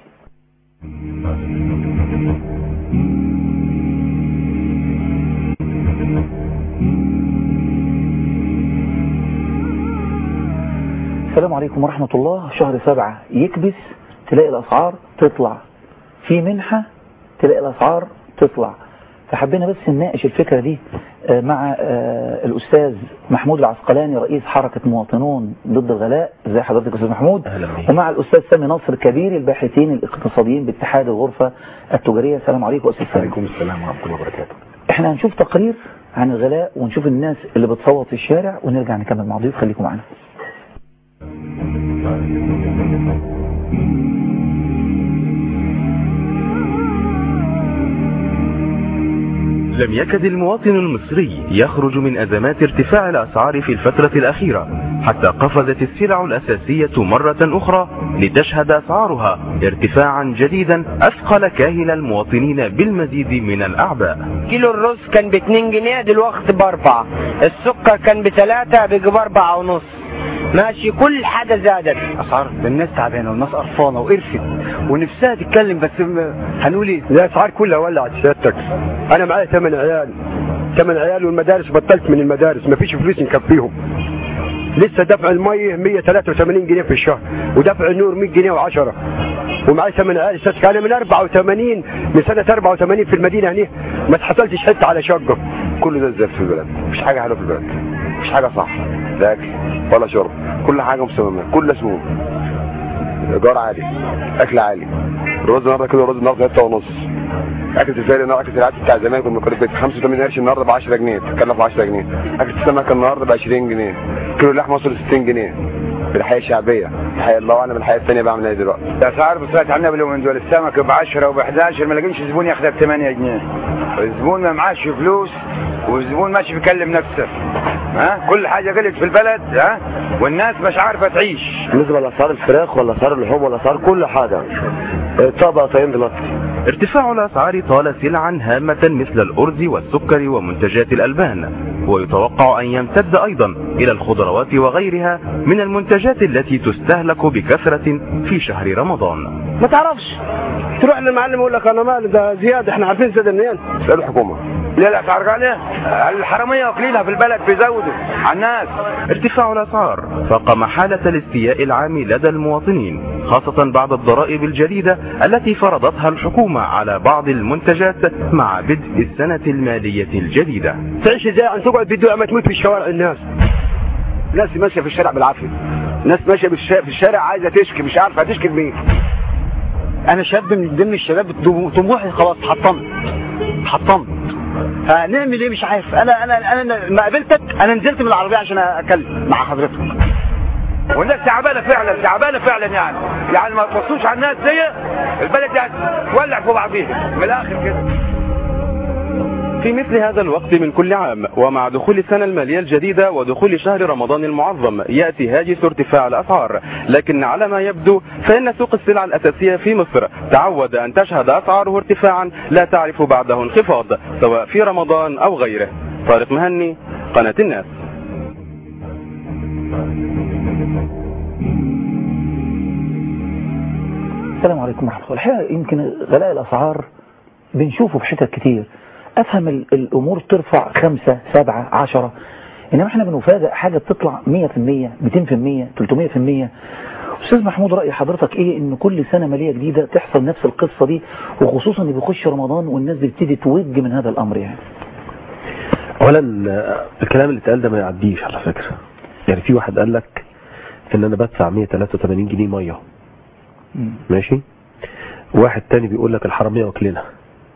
السلام عليكم ورحمة الله. شهر سبعة يكبس تلاقي الأسعار تطلع، في منحة تلاقي الأسعار تطلع. فحبينا بس نناقش الفكرة دي مع الأستاذ محمود العسقلاني رئيس حركة مواطنون ضد الغلاء. ازي حضرتك أستاذ محمود؟ ومع الأستاذ سامي نصر كبير الباحثين الاقتصاديين باتحاد الغرفة التجارية. السلام عليكم أستاذ سامي. وعليكم السلام ورحمة الله وبركاته. احنا هنشوف تقرير عن الغلاء ونشوف الناس اللي بتصوت في الشارع ونرجع نكمل مع ضيوف. خليكم معنا. لم يكد المواطن المصري يخرج من أزمات ارتفاع الأسعار في الفترة الأخيرة، حتى قفزت السلع الأساسية مرة أخرى لتشهد أسعارها ارتفاعا جديدا أثقل كاهل المواطنين بالمزيد من الأعباء. كيلو الرز كان باتنين جنيه دلوقتي باربعة، السكر كان بثلاثة بيجي باربعة ونص، ماشي كل حاجة زادت. أسعار الناس تعبانة والناس قرفانة وقرفت ونفسها تتكلم، بس هنقول ايه؟ الأسعار كلها ولعت سيادتك. أنا معايا ثمان عيال ثمان عيال والمدارس بطلت من المدارس، مفيش فلوس نكفيهم. لسه دفع المية مية وثلاثة وثمانين جنيه في الشهر، ودفع النور مية جنيه وعشرة، ومعايا ثمان عيال. سيادتك أنا من أربعة وثمانين من سنة أربعة وثمانين في المدينة هنا ما اتحصلتش حتة على شقة. كل ده ازاي في البلد؟ مفيش حاجة حلوة في البلد، مفيش حاجة صح، لا أكل ولا شرب، كل حاجة مسممة، كل سموم، إيجار عالي، أكل عالي. الرز النهارده كيلو الرز النهارده ستة ونص. أكلة الفاري النهارده أكلة العدس بتاع زمان كنا كنا ب خمسة وثمانين قرش، النهارده ب عشرة جنيه، تتكلف ب عشرة جنيه. أكلة السمك النهارده ب عشرين جنيه. كيلو اللحمة وصل ستين جنيه. في الحياة الشعبية، الحياة الله أعلم الحياة الثانية بعمل إيه دلوقتي. الأسعار بصراحة عندنا باليومين دول السمك ب عشرة وب حداشر، ما لاقيش زبون ياخدها ب ثمانية جنيه. الزبون ما معاش فلوس والزبون ماشي بيكلم نفسه. ها كل حاجه غلت في البلد ها والناس مش عارفه تعيش. بالنسبه لاسعار الفراخ ولا اسعار اللحوم ولا اسعار كل حاجه طبعا طين دلوقتي. ارتفاع الأسعار طال سلعا هامة مثل الأرز والسكر ومنتجات الألبان، ويتوقع أن يمتد أيضا إلى الخضروات وغيرها من المنتجات التي تستهلك بكثرة في شهر رمضان. ما تعرفش تروح للمعلم يقول لك انا مالي ده زياده، احنا عارفين زياده منين؟ اسال الحكومه. ليه الاسعار غاليه؟ الحراميه واكلينها في البلد بيزودوا على الناس. ارتفاع الأسعار فاق محالة الاستياء العام لدى المواطنين، خاصة بعد الضرائب الجديدة التي فرضتها الحكومة على بعض المنتجات مع بدء السنة المالية الجديدة. تعيش ازاي عن تقعد بدو ما تموت في الشوارع؟ الناس ناس ماشيه في الشارع بالعافيه، ناس ماشيه في الشارع عايزه تشكي مش عارفه هتشكي لمين. انا شاب من ضمن الشباب طموحي خلاص حطمت حطمت هنعمل ايه مش عارف. انا انا انا ما قابلتك انا نزلت من العربيه عشان اتكلم مع حضرتك. والناس تعبانه فعلا تعبانه فعلا يعني يعني ما تبصوش على الناس دي البلد يعني تولع في بعضيها من الاخر كده. في مثل هذا الوقت من كل عام ومع دخول السنة المالية الجديدة ودخول شهر رمضان المعظم يأتي هاجس ارتفاع الأسعار، لكن على ما يبدو فإن سوق السلع الأساسية في مصر تعود أن تشهد أسعاره ارتفاعا لا تعرف بعده انخفاض سواء في رمضان أو غيره. طارق مهني، قناة الناس. السلام عليكم ورحمة الله. الحقيقة يمكن غلاء الأسعار بنشوفه في حتت كتير، أفهم الأمور ترفع خمسة سبعة عشرة، إنما إحنا بنفاجئ حاجة بتطلع مية في المية ميتين في المية تلتمية في المية. أستاذ محمود، رأي حضرتك إيه إن كل سنة مالية جديدة تحصل نفس القصة دي، وخصوصا إن بيخش رمضان والناس بتبتدي توج من هذا الأمر؟ يعني أولا الكلام اللي اتقال ده ما يعديش على فكرة. يعني في واحد قال لك إن أنا بدفع مية وتلاتة وتمانين جنيه مية ماشي، واحد تاني بيقول لك الحرامية واكلينها.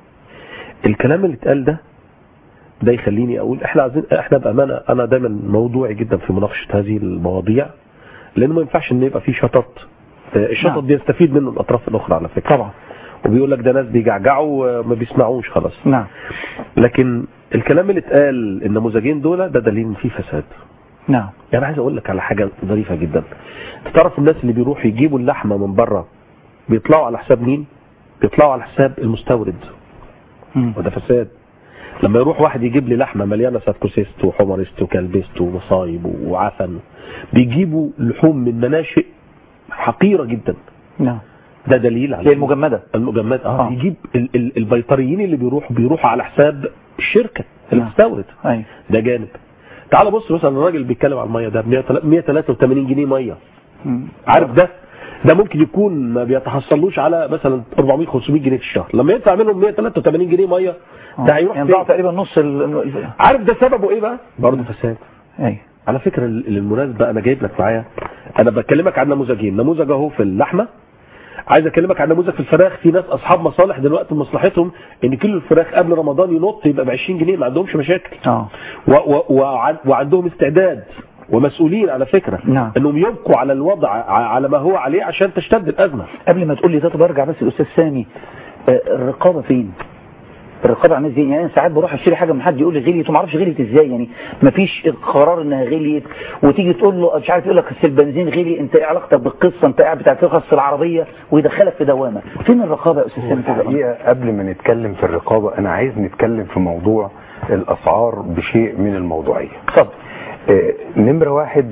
الكلام اللي اتقال ده ده يخليني اقول احنا عايزين احنا بامانه انا دايما موضوعي جدا في مناقشه هذه المواضيع، لانه ما ينفعش ان يبقى في شطط. الشطط نعم. بيستفيد منه الاطراف الاخرى على فكره طبعا، وبيقول لك ده ناس بيجعجعوا وما بيسمعوش خلاص. نعم. لكن الكلام اللي اتقال النموذجين دول ده دليل ان في فساد. نعم. يعني عايز اقول لك على حاجه ظريفه جدا. تعرف الناس اللي بيروحوا يجيبوا اللحمه من بره بيطلعوا على حساب مين؟ بيطلعوا على حساب المستورد. مم. وده فساد. لما يروح واحد يجيب لي لحمه مليانه ساتكوسيست وحمرست وكلبست ومصايب وعفن، بيجيبوا لحوم من مناشئ حقيره جدا. نعم. ده دليل على المجمده المجمده اه, آه. يجيب ال ال البيطريين اللي بيروحوا بيروحوا على حساب الشركه المستورد. ايوه ده جانب. تعال بص مثلا الراجل بيتكلم على الميه ده مية وتلاتة وتمانين جنيه ميه. مم. عارف ده ده ممكن يكون ما بيتحصلوش على مثلا أربعمية خمسمية جنيه في الشهر، لما يدفع منهم مية وتلاتة وتمانين جنيه ميه ده هيروح يعني ضاع تقريبا نص ال... عارف ده سببه ايه بقى؟ برضه فساد. ايوه على فكره للمناسبه انا جايب لك معايا، انا بكلمك عن نموذجين، نموذج اهو في اللحمه، عايز اكلمك عن نموذج في الفراخ. في ناس اصحاب مصالح دلوقتي مصلحتهم ان كيلو الفراخ قبل رمضان ينط يبقى ب عشرين جنيه، ما عندهمش مشاكل. اه و... و... وعندهم استعداد ومسؤولين على فكرة نعم. انهم يبقوا على الوضع على ما هو عليه عشان تشتد الازمة. قبل ما تقول لي ده، طب ارجع بس الاستاذ سامي، الرقابة فين؟ الرقابة عامله ازاي؟ يعني انا ساعات بروح اشتري حاجه من حد يقول لي غليت وما اعرفش غليت ازاي، يعني ما فيش قرار انها غليت، وتيجي تقول له مش عارف يقول لك البنزين غلي، انت ايه علاقتك بالقصه؟ انت قاعد بترخص العربيه ويدخلك في دوامه. فين الرقابه يا استاذ سامي؟ الحقيقه قبل ما نتكلم في الرقابه انا عايز نتكلم في موضوع الاسعار بشيء من الموضوعيه. اتفضل. آه نمره واحد،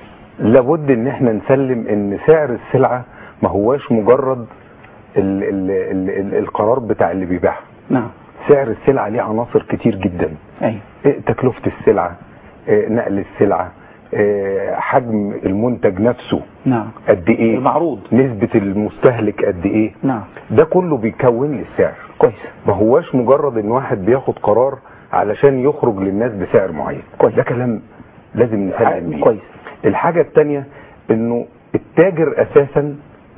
لابد ان احنا نسلم ان سعر السلعه ما هواش مجرد ال ال ال ال القرار بتاع اللي بيبيعها. نعم. سعر السلعه ليه عناصر كتير جدا. ايوه. تكلفه السلعه، نقل السلعه، حجم المنتج نفسه. نعم. قد ايه؟ المعروض. نسبه المستهلك قد ايه؟ نعم. ده كله بيكون لي السعر. كويس. ما هواش مجرد ان واحد بياخد قرار علشان يخرج للناس بسعر معين. كويس. ده كلام لازم نسلم بيه. كويس. الحاجه الثانيه انه التاجر اساسا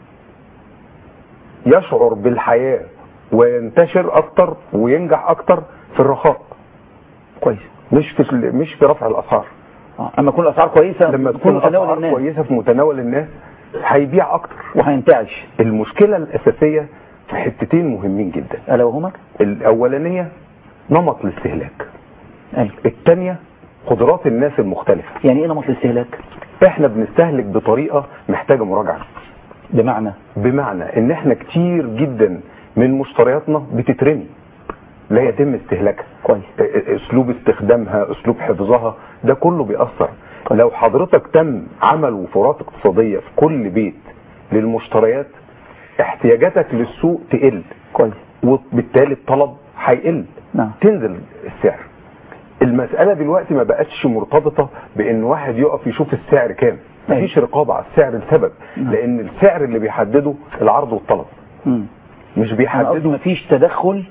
يشعر بالحياه وينتشر اكتر وينجح اكتر في الرخاء. كويس. مش في مش في رفع الاسعار. اه اما تكون الاسعار كويسه، لما تكون الاسعار كويسه في متناول الناس هيبيع اكتر وهينتعش. المشكله الاساسيه في حتتين مهمين جدا، الا وهما الاولانيه نمط الاستهلاك. ايوه. الثانيه قدرات الناس المختلفة. يعني ايه نمط الاستهلاك؟ احنا بنستهلك بطريقة محتاجة مراجعة. بمعنى بمعنى ان احنا كتير جدا من مشترياتنا بتترمي لا يتم استهلاكها. كويس. اسلوب استخدامها، اسلوب حفظها، ده كله بيأثر. كويس. لو حضرتك تم عمل وفرات اقتصادية في كل بيت للمشتريات، احتياجاتك للسوق تقل. كويس. وبالتالي الطلب هيقل. نعم. تنزل السعر. المسألة دلوقتي ما بقتش مرتبطة بان واحد يقف يشوف السعر كام. مفيش رقابة على السعر لسبب، لان السعر اللي بيحدده العرض والطلب. مم. مش بيحدده. مفيش تدخل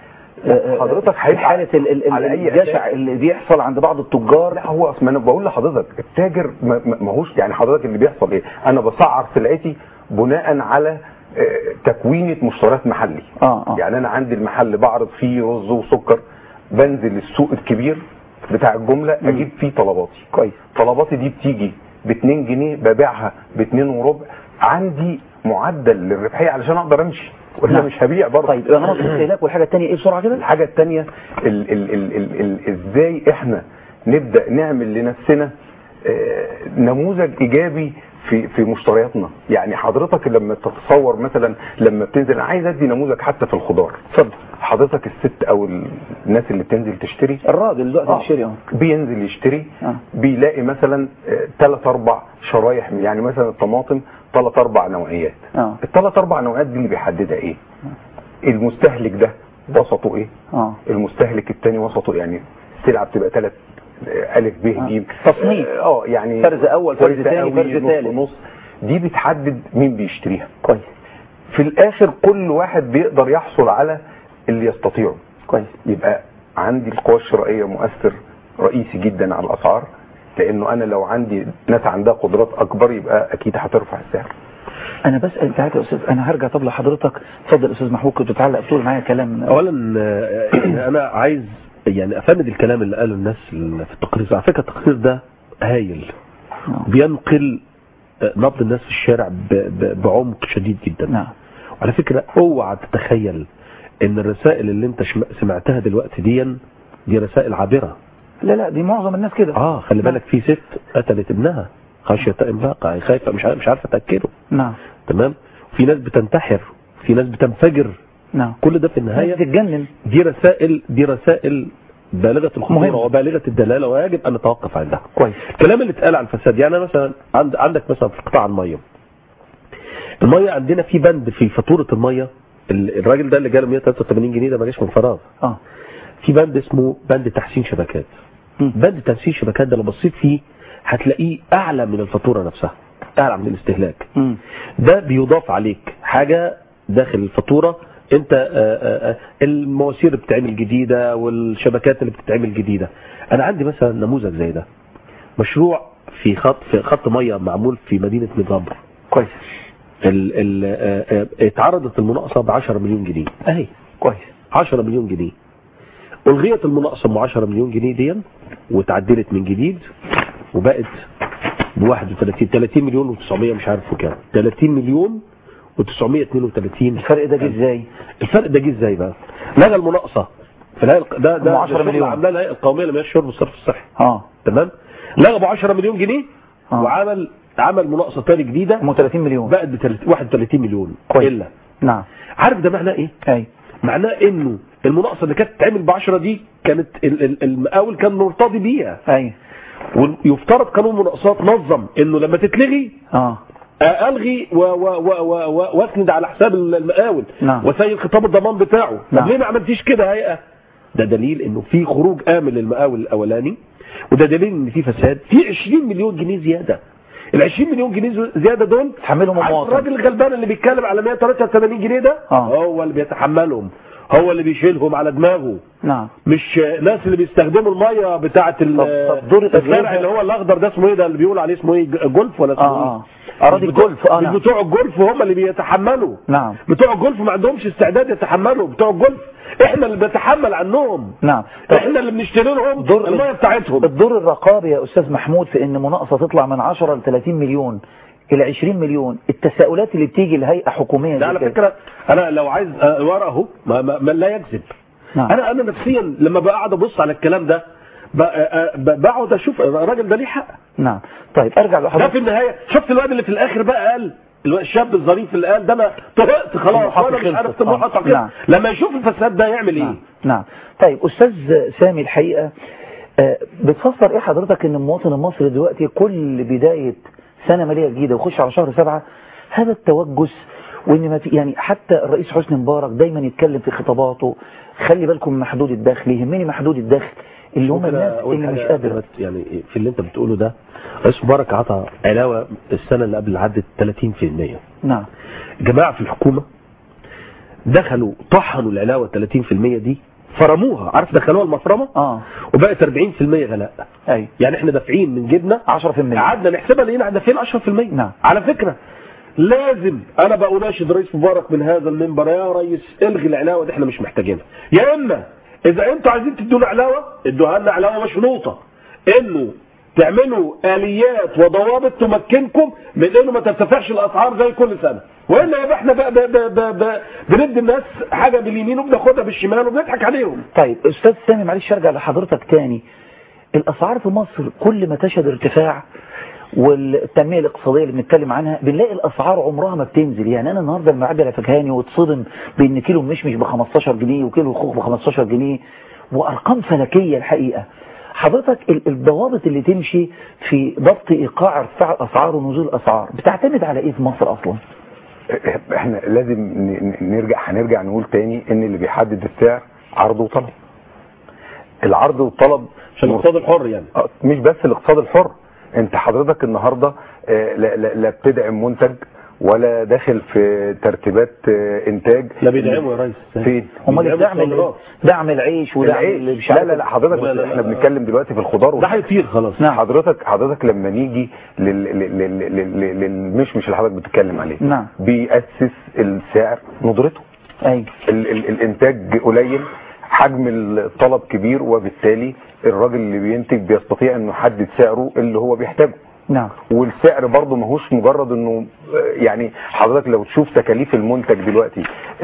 حضرتك في حالة الجشع اللي بيحصل عند بعض التجار. لا هو اصلا انا بقول لحضرتك التاجر ما هوش يعني حضرتك اللي بيحصل ايه؟ انا بسعر سلعتي بناء على تكوينة مشتريات محلي. آه آه. يعني انا عندي المحل بعرض فيه رز وسكر، بنزل السوق الكبير بتاع الجملة اجيب فيه طلباتي. كويس. طلباتي دي بتيجي باتنين جنيه، ببيعها باتنين وربع، عندي معدل للربحية علشان اقدر امشي ولا نعم. مش هبيع برضه. طيب نمط الاستهلاك. والحاجة الثانية ايه بسرعة كده؟ الحاجة الثانية ال ال ال ال ال ازاي احنا نبدأ نعمل لنفسنا اه نموذج ايجابي في في مشترياتنا. يعني حضرتك لما تتصور مثلا لما بتنزل، انا عايز ادي نموذج حتى في الخضار. اتفضل. حضرتك الست او الناس اللي بتنزل تشتري، الراجل دلوقتي آه. يشتري اه بينزل يشتري آه. بيلاقي مثلا ثلاث اربع شرايح. يعني مثلا الطماطم ثلاث اربع نوعيات. آه. الثلاث اربع نوعيات دي اللي بيحددها ايه؟ آه. المستهلك ده وسطه ايه؟ آه. المستهلك الثاني وسطه، يعني السلعه بتبقى ثلاث الف ب ج تصنيف. اه يعني فرز اول، فرز ثاني، فرز ثالث. نص دي بتحدد مين بيشتريها. كويس. في الاخر كل واحد بيقدر يحصل على اللي يستطيعه. كويس. يبقى عندي القوى الشرائيه مؤثر رئيسي جدا على الاسعار، لانه انا لو عندي ناس عندها قدرات اكبر يبقى اكيد هترفع السعر. انا بسال انت عارف يا استاذ، انا هرجع طب لحضرتك. اتفضل استاذ محمود، كنت بتعلق بتقول معايا كلام. اولا انا عايز يعني افند الكلام اللي قاله الناس في التقرير. على فكره التقرير ده هايل، بينقل نبض الناس في الشارع بعمق شديد جدا. نعم. وعلى فكره اوعى تتخيل ان الرسائل اللي انت سمعتها دلوقتي دي دي رسائل عابره. لا لا دي معظم الناس كده. اه خلي بالك في ست قتلت ابنها خشيه انفاق، خايفه مش مش عارفه تاكله. نعم. تمام. في ناس بتنتحر، في ناس بتنفجر. نعم. كل ده في النهايه بتتجنن. دي رسائل دي رسائل بالغه الخطوره وبالغه الدلاله ويجب ان نتوقف عندها. كويس. الكلام اللي اتقال عن الفساد، يعني مثلا عند عندك مثلا في قطاع الميه. الميه عندنا في بند في فاتوره الميه، الراجل ده اللي جاله مية وتلاتة وتمانين جنيه ده ما جاش من فراغ. اه في بند اسمه بند تحسين شبكات. م. بند تحسين شبكات ده لو بصيت فيه هتلاقيه اعلى من الفاتوره نفسها، اعلى من الاستهلاك. م. ده بيضاف عليك حاجه داخل الفاتوره. انت آآ آآ المواسير اللي بتتعمل جديده والشبكات اللي بتتعمل جديده. انا عندي مثلا نموذج زي ده، مشروع في خط في خط ميه معمول في مدينه ميدغمر. كويس. ال ال اتعرضت المناقصه ب عشرة مليون جنيه اهي. كويس. عشرة مليون جنيه. الغيت المناقصه ب عشرة مليون جنيه دي واتعدلت من جديد وبقت ب واحد وتلاتين تلاتين مليون وتسعمية مش عارف كام، تلاتين مليون وتسعمية اتنين وتلاتين. الفرق ده جه ازاي؟ الفرق ده جه ازاي بقى؟ لغى المناقصه في الهيئه ده ده عشرة مليون عاملاها الهيئه القوميه لمياه الشرب والصرف الصحي. اه تمام. لغى ب عشرة مليون جنيه آه. وعمل عمل مناقصه ثانيه جديده ب تلاتين مليون بقت ب واحد وتلاتين مليون. كويس. الا نعم. عارف ده معناه ايه؟ اي معناه انه المناقصه اللي كانت تتعمل ب عشرة دي كانت المقاول كان مرتضي بيها. اي ويفترض قانون المناقصات نظم انه لما تتلغي اه الغي واسند على حساب المقاول. نعم. وسيل خطاب الضمان بتاعه. نعم. طب ليه ما عملتيش كده هيئه؟ ده دليل انه في خروج امن للمقاول الاولاني، وده دليل ان في فساد. في عشرين مليون جنيه زياده. ال عشرين مليون جنيه زياده دول تحملهم المواطن. الراجل الغلبان اللي بيتكلم على مية وتلاتة وتمانين جنيه ده آه. هو اللي بيتحملهم، هو اللي بيشيلهم على دماغه. نعم. مش ناس اللي بيستخدموا الميه بتاعه الزرع اللي هو الاخضر ده اسمه ايه ده اللي بيقول عليه اسمه ايه جولف ولا اسمه اه اه اراضي الجولف. اه نعم. بتوع الجولف هم اللي بيتحملوا. نعم. بتوع الجولف ما عندهمش استعداد يتحملوا. بتوع الجولف احنا اللي بنتحمل عنهم. نعم. احنا اللي بنشتري لهم الميه بتاعتهم. الدور الرقابي يا استاذ محمود في ان مناقصه تطلع من عشرة ل تلاتين مليون الى عشرين مليون، التساؤلات اللي بتيجي لهيئه حكوميه ده على فكره انا لو عايز ورقه اهو ما, ما, ما لا يكذب. نعم. انا انا نفسيا لما بقى قاعد ابص على الكلام ده بقعد اشوف الراجل ده ليه حق. نعم. طيب ارجع لحضرتك. ده في النهايه شفت الواد اللي في الاخر بقى قال، الشاب الظريف اللي قال ده انا طهقت خلاص وانا مش عارف طموحاتك كده. نعم. لما يشوف الفساد ده يعمل ايه؟ نعم. نعم. طيب استاذ سامي الحقيقه بتفسر ايه حضرتك ان المواطن المصري دلوقتي كل بدايه سنه ماليه جديده ويخش على شهر سبعه هذا التوجس، وان ما في يعني حتى الرئيس حسني مبارك دايما يتكلم في خطاباته خلي بالكم من محدود الدخل، يهمني محدود الدخل اللي هم الناس اللي مش قادره. يعني في اللي انت بتقوله ده رئيس مبارك عطى علاوه السنه اللي قبل عدت ثلاثين بالمئة. نعم. جماعه في الحكومه دخلوا طحنوا العلاوه ثلاثين بالمئة دي، فرموها، عارف دخلوها المفرمه اه وبقت أربعين بالمئة غلاء. ايوه يعني احنا دافعين من جيبنا عشرة بالمئة، قعدنا نحسبها لقينا دافعين عشرة بالمئة. نعم. على فكره لازم انا بقى اناشد رئيس مبارك من هذا المنبر، يا ريس الغي العلاوه دي احنا مش محتاجينها، يا اما اذا انتوا عايزين تدونا علاوه ادوها لنا علاوه مشروطه، انه تعملوا اليات وضوابط تمكنكم من انه ما ترتفعش الاسعار زي كل سنه، والا يبقى احنا بقى بقى بقى بقى بقى بندي الناس حاجه باليمين وبناخدها بالشمال وبنضحك عليهم. طيب استاذ سامي معلش ارجع لحضرتك تاني، الاسعار في مصر كل ما تشهد ارتفاع والتنميه الاقتصاديه اللي بنتكلم عنها بنلاقي الاسعار عمرها ما بتنزل. يعني انا النهارده لما اعدي على فكهاني واتصدم بان كيلو مشمش ب خمستاشر جنيه وكيلو خوخ ب خمستاشر جنيه وارقام فلكيه الحقيقه. حضرتك الضوابط اللي تمشي في ضبط ايقاع ارتفاع الاسعار ونزول الاسعار بتعتمد على ايه في مصر اصلا؟ احنا لازم نرجع هنرجع نقول تاني ان اللي بيحدد السعر عرض وطلب. العرض والطلب عشان الاقتصاد الحر يعني مش بس الاقتصاد الحر، انت حضرتك النهارده لا, لا, لا بتدعم منتج ولا داخل في ترتيبات انتاج. لا بيدعموا يا ريس فين؟ هم اللي دعم دعم العيش ودعم العيش. لا لا لا حضرتك لا لا لا احنا بنتكلم دلوقتي في الخضار ده هيطير خلاص. نعم. حضرتك حضرتك لما نيجي للمشمش اللي حضرتك بتتكلم عليه نعم. بيأسس السعر ندرته. ايوه. ال ال الانتاج قليل، حجم الطلب كبير، وبالتالي الراجل اللي بينتج بيستطيع انه يحدد سعره اللي هو بيحتاجه. نعم. والسعر برضه ماهوش مجرد انه يعني حضرتك لو تشوف تكاليف المنتج دلوقتي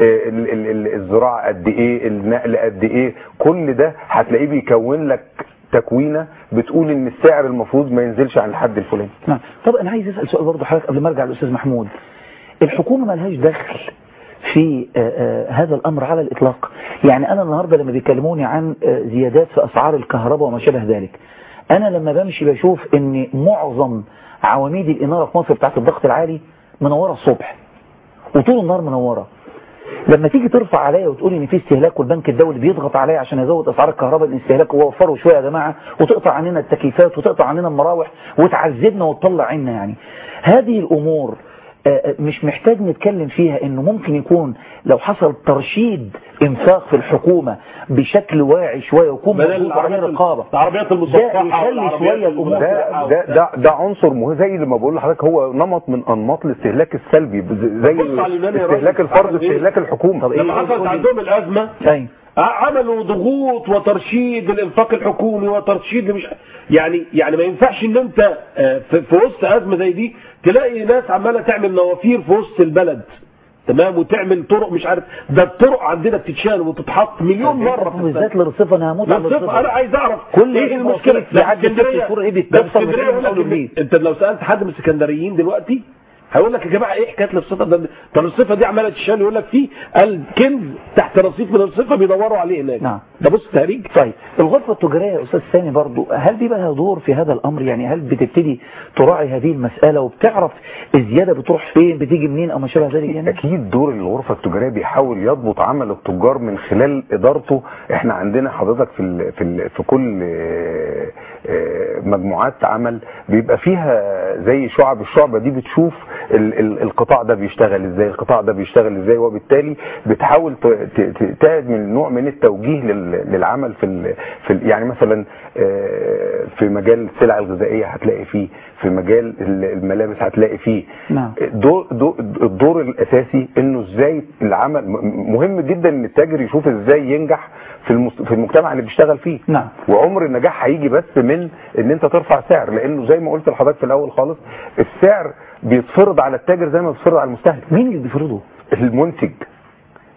الزراعه قد ايه، النقل قد ايه، كل ده هتلاقيه بيكون لك تكوينه بتقول ان السعر المفروض ما ينزلش عن الحد الفلاني. نعم. طب انا عايز اسال سؤال برضه حضرتك قبل ما ارجع للاستاذ محمود. الحكومه ما لهاش دخل في آآ آآ هذا الامر على الاطلاق. يعني انا النهارده لما بيكلموني عن زيادات في اسعار الكهرباء وما شابه ذلك، انا لما بمشي بشوف ان معظم عواميد الاناره في مصر بتاعت الضغط العالي منوره الصبح وطول النهار منوره. لما تيجي ترفع عليا وتقول ان في استهلاك والبنك الدولي بيضغط عليا عشان يزود اسعار الكهرباء الاستهلاك ووفروا شويه يا جماعه وتقطع عننا التكييفات وتقطع عننا المراوح وتعذبنا وتطلع عنا، يعني هذه الامور مش محتاج نتكلم فيها انه ممكن يكون لو حصل ترشيد انفاق في الحكومة بشكل واعي شوية ويكون موجود عليه رقابة العربيات المصفحة ده يخلي شوية الامور ده ده ده, ده عنصر مهم زي اللي ما بقول لحضرتك، هو نمط من انماط الاستهلاك السلبي زي استهلاك الفرد استهلاك الحكومة. طب لما حصلت عندهم الازمة ايوه عملوا ضغوط وترشيد الانفاق الحكومي وترشيد مش يعني يعني ما ينفعش ان انت في وسط ازمه زي دي تلاقي ناس عماله تعمل نوافير في وسط البلد تمام وتعمل طرق مش عارف، ده الطرق عندنا بتتشال وتتحط مليون مره في بالذات للرصيف. انا هموت على الرصيف. انا عايز اعرف كل ايه المشكله في اسكندريه. ايه بيتكسر انت لو سالت حد من الاسكندريين دلوقتي هيقول لك يا جماعه ايه حكايه الرصيفه ده؟ ده الرصيفه دي عماله تشال، يقول لك في الكنز تحت رصيف من الرصيفه بيدوروا عليه هناك. نعم. ده بص تهريج. طيب الغرفه التجاريه يا استاذ سامي برضو هل بيبقى لها دور في هذا الامر؟ يعني هل بتبتدي تراعي هذه المساله وبتعرف الزياده بتروح فين بتيجي منين او ما شابه ذلك؟ يعني اكيد دور الغرفه التجاريه بيحاول يضبط عمل التجار من خلال ادارته. احنا عندنا حضرتك في ال في ال في كل مجموعات عمل بيبقى فيها زي شعب، الشعبه دي بتشوف ال ال القطاع ده بيشتغل ازاي، القطاع ده بيشتغل ازاي، وبالتالي بتحاول تعمل نوع من التوجيه للعمل في ال في ال يعني مثلا في مجال السلع الغذائيه هتلاقي فيه، في مجال الملابس هتلاقي فيه. نعم. دور دور الدور الاساسي انه ازاي العمل مهم جدا ان التاجر يشوف ازاي ينجح في في المجتمع اللي بيشتغل فيه. نعم. وعمر النجاح هيجي بس من ان انت ترفع سعر، لانه زي ما قلت لحضرتك في الاول خالص السعر بيتفرض على التاجر زي ما بيتفرض على المستهلك. مين اللي بيفرضه؟ المنتج.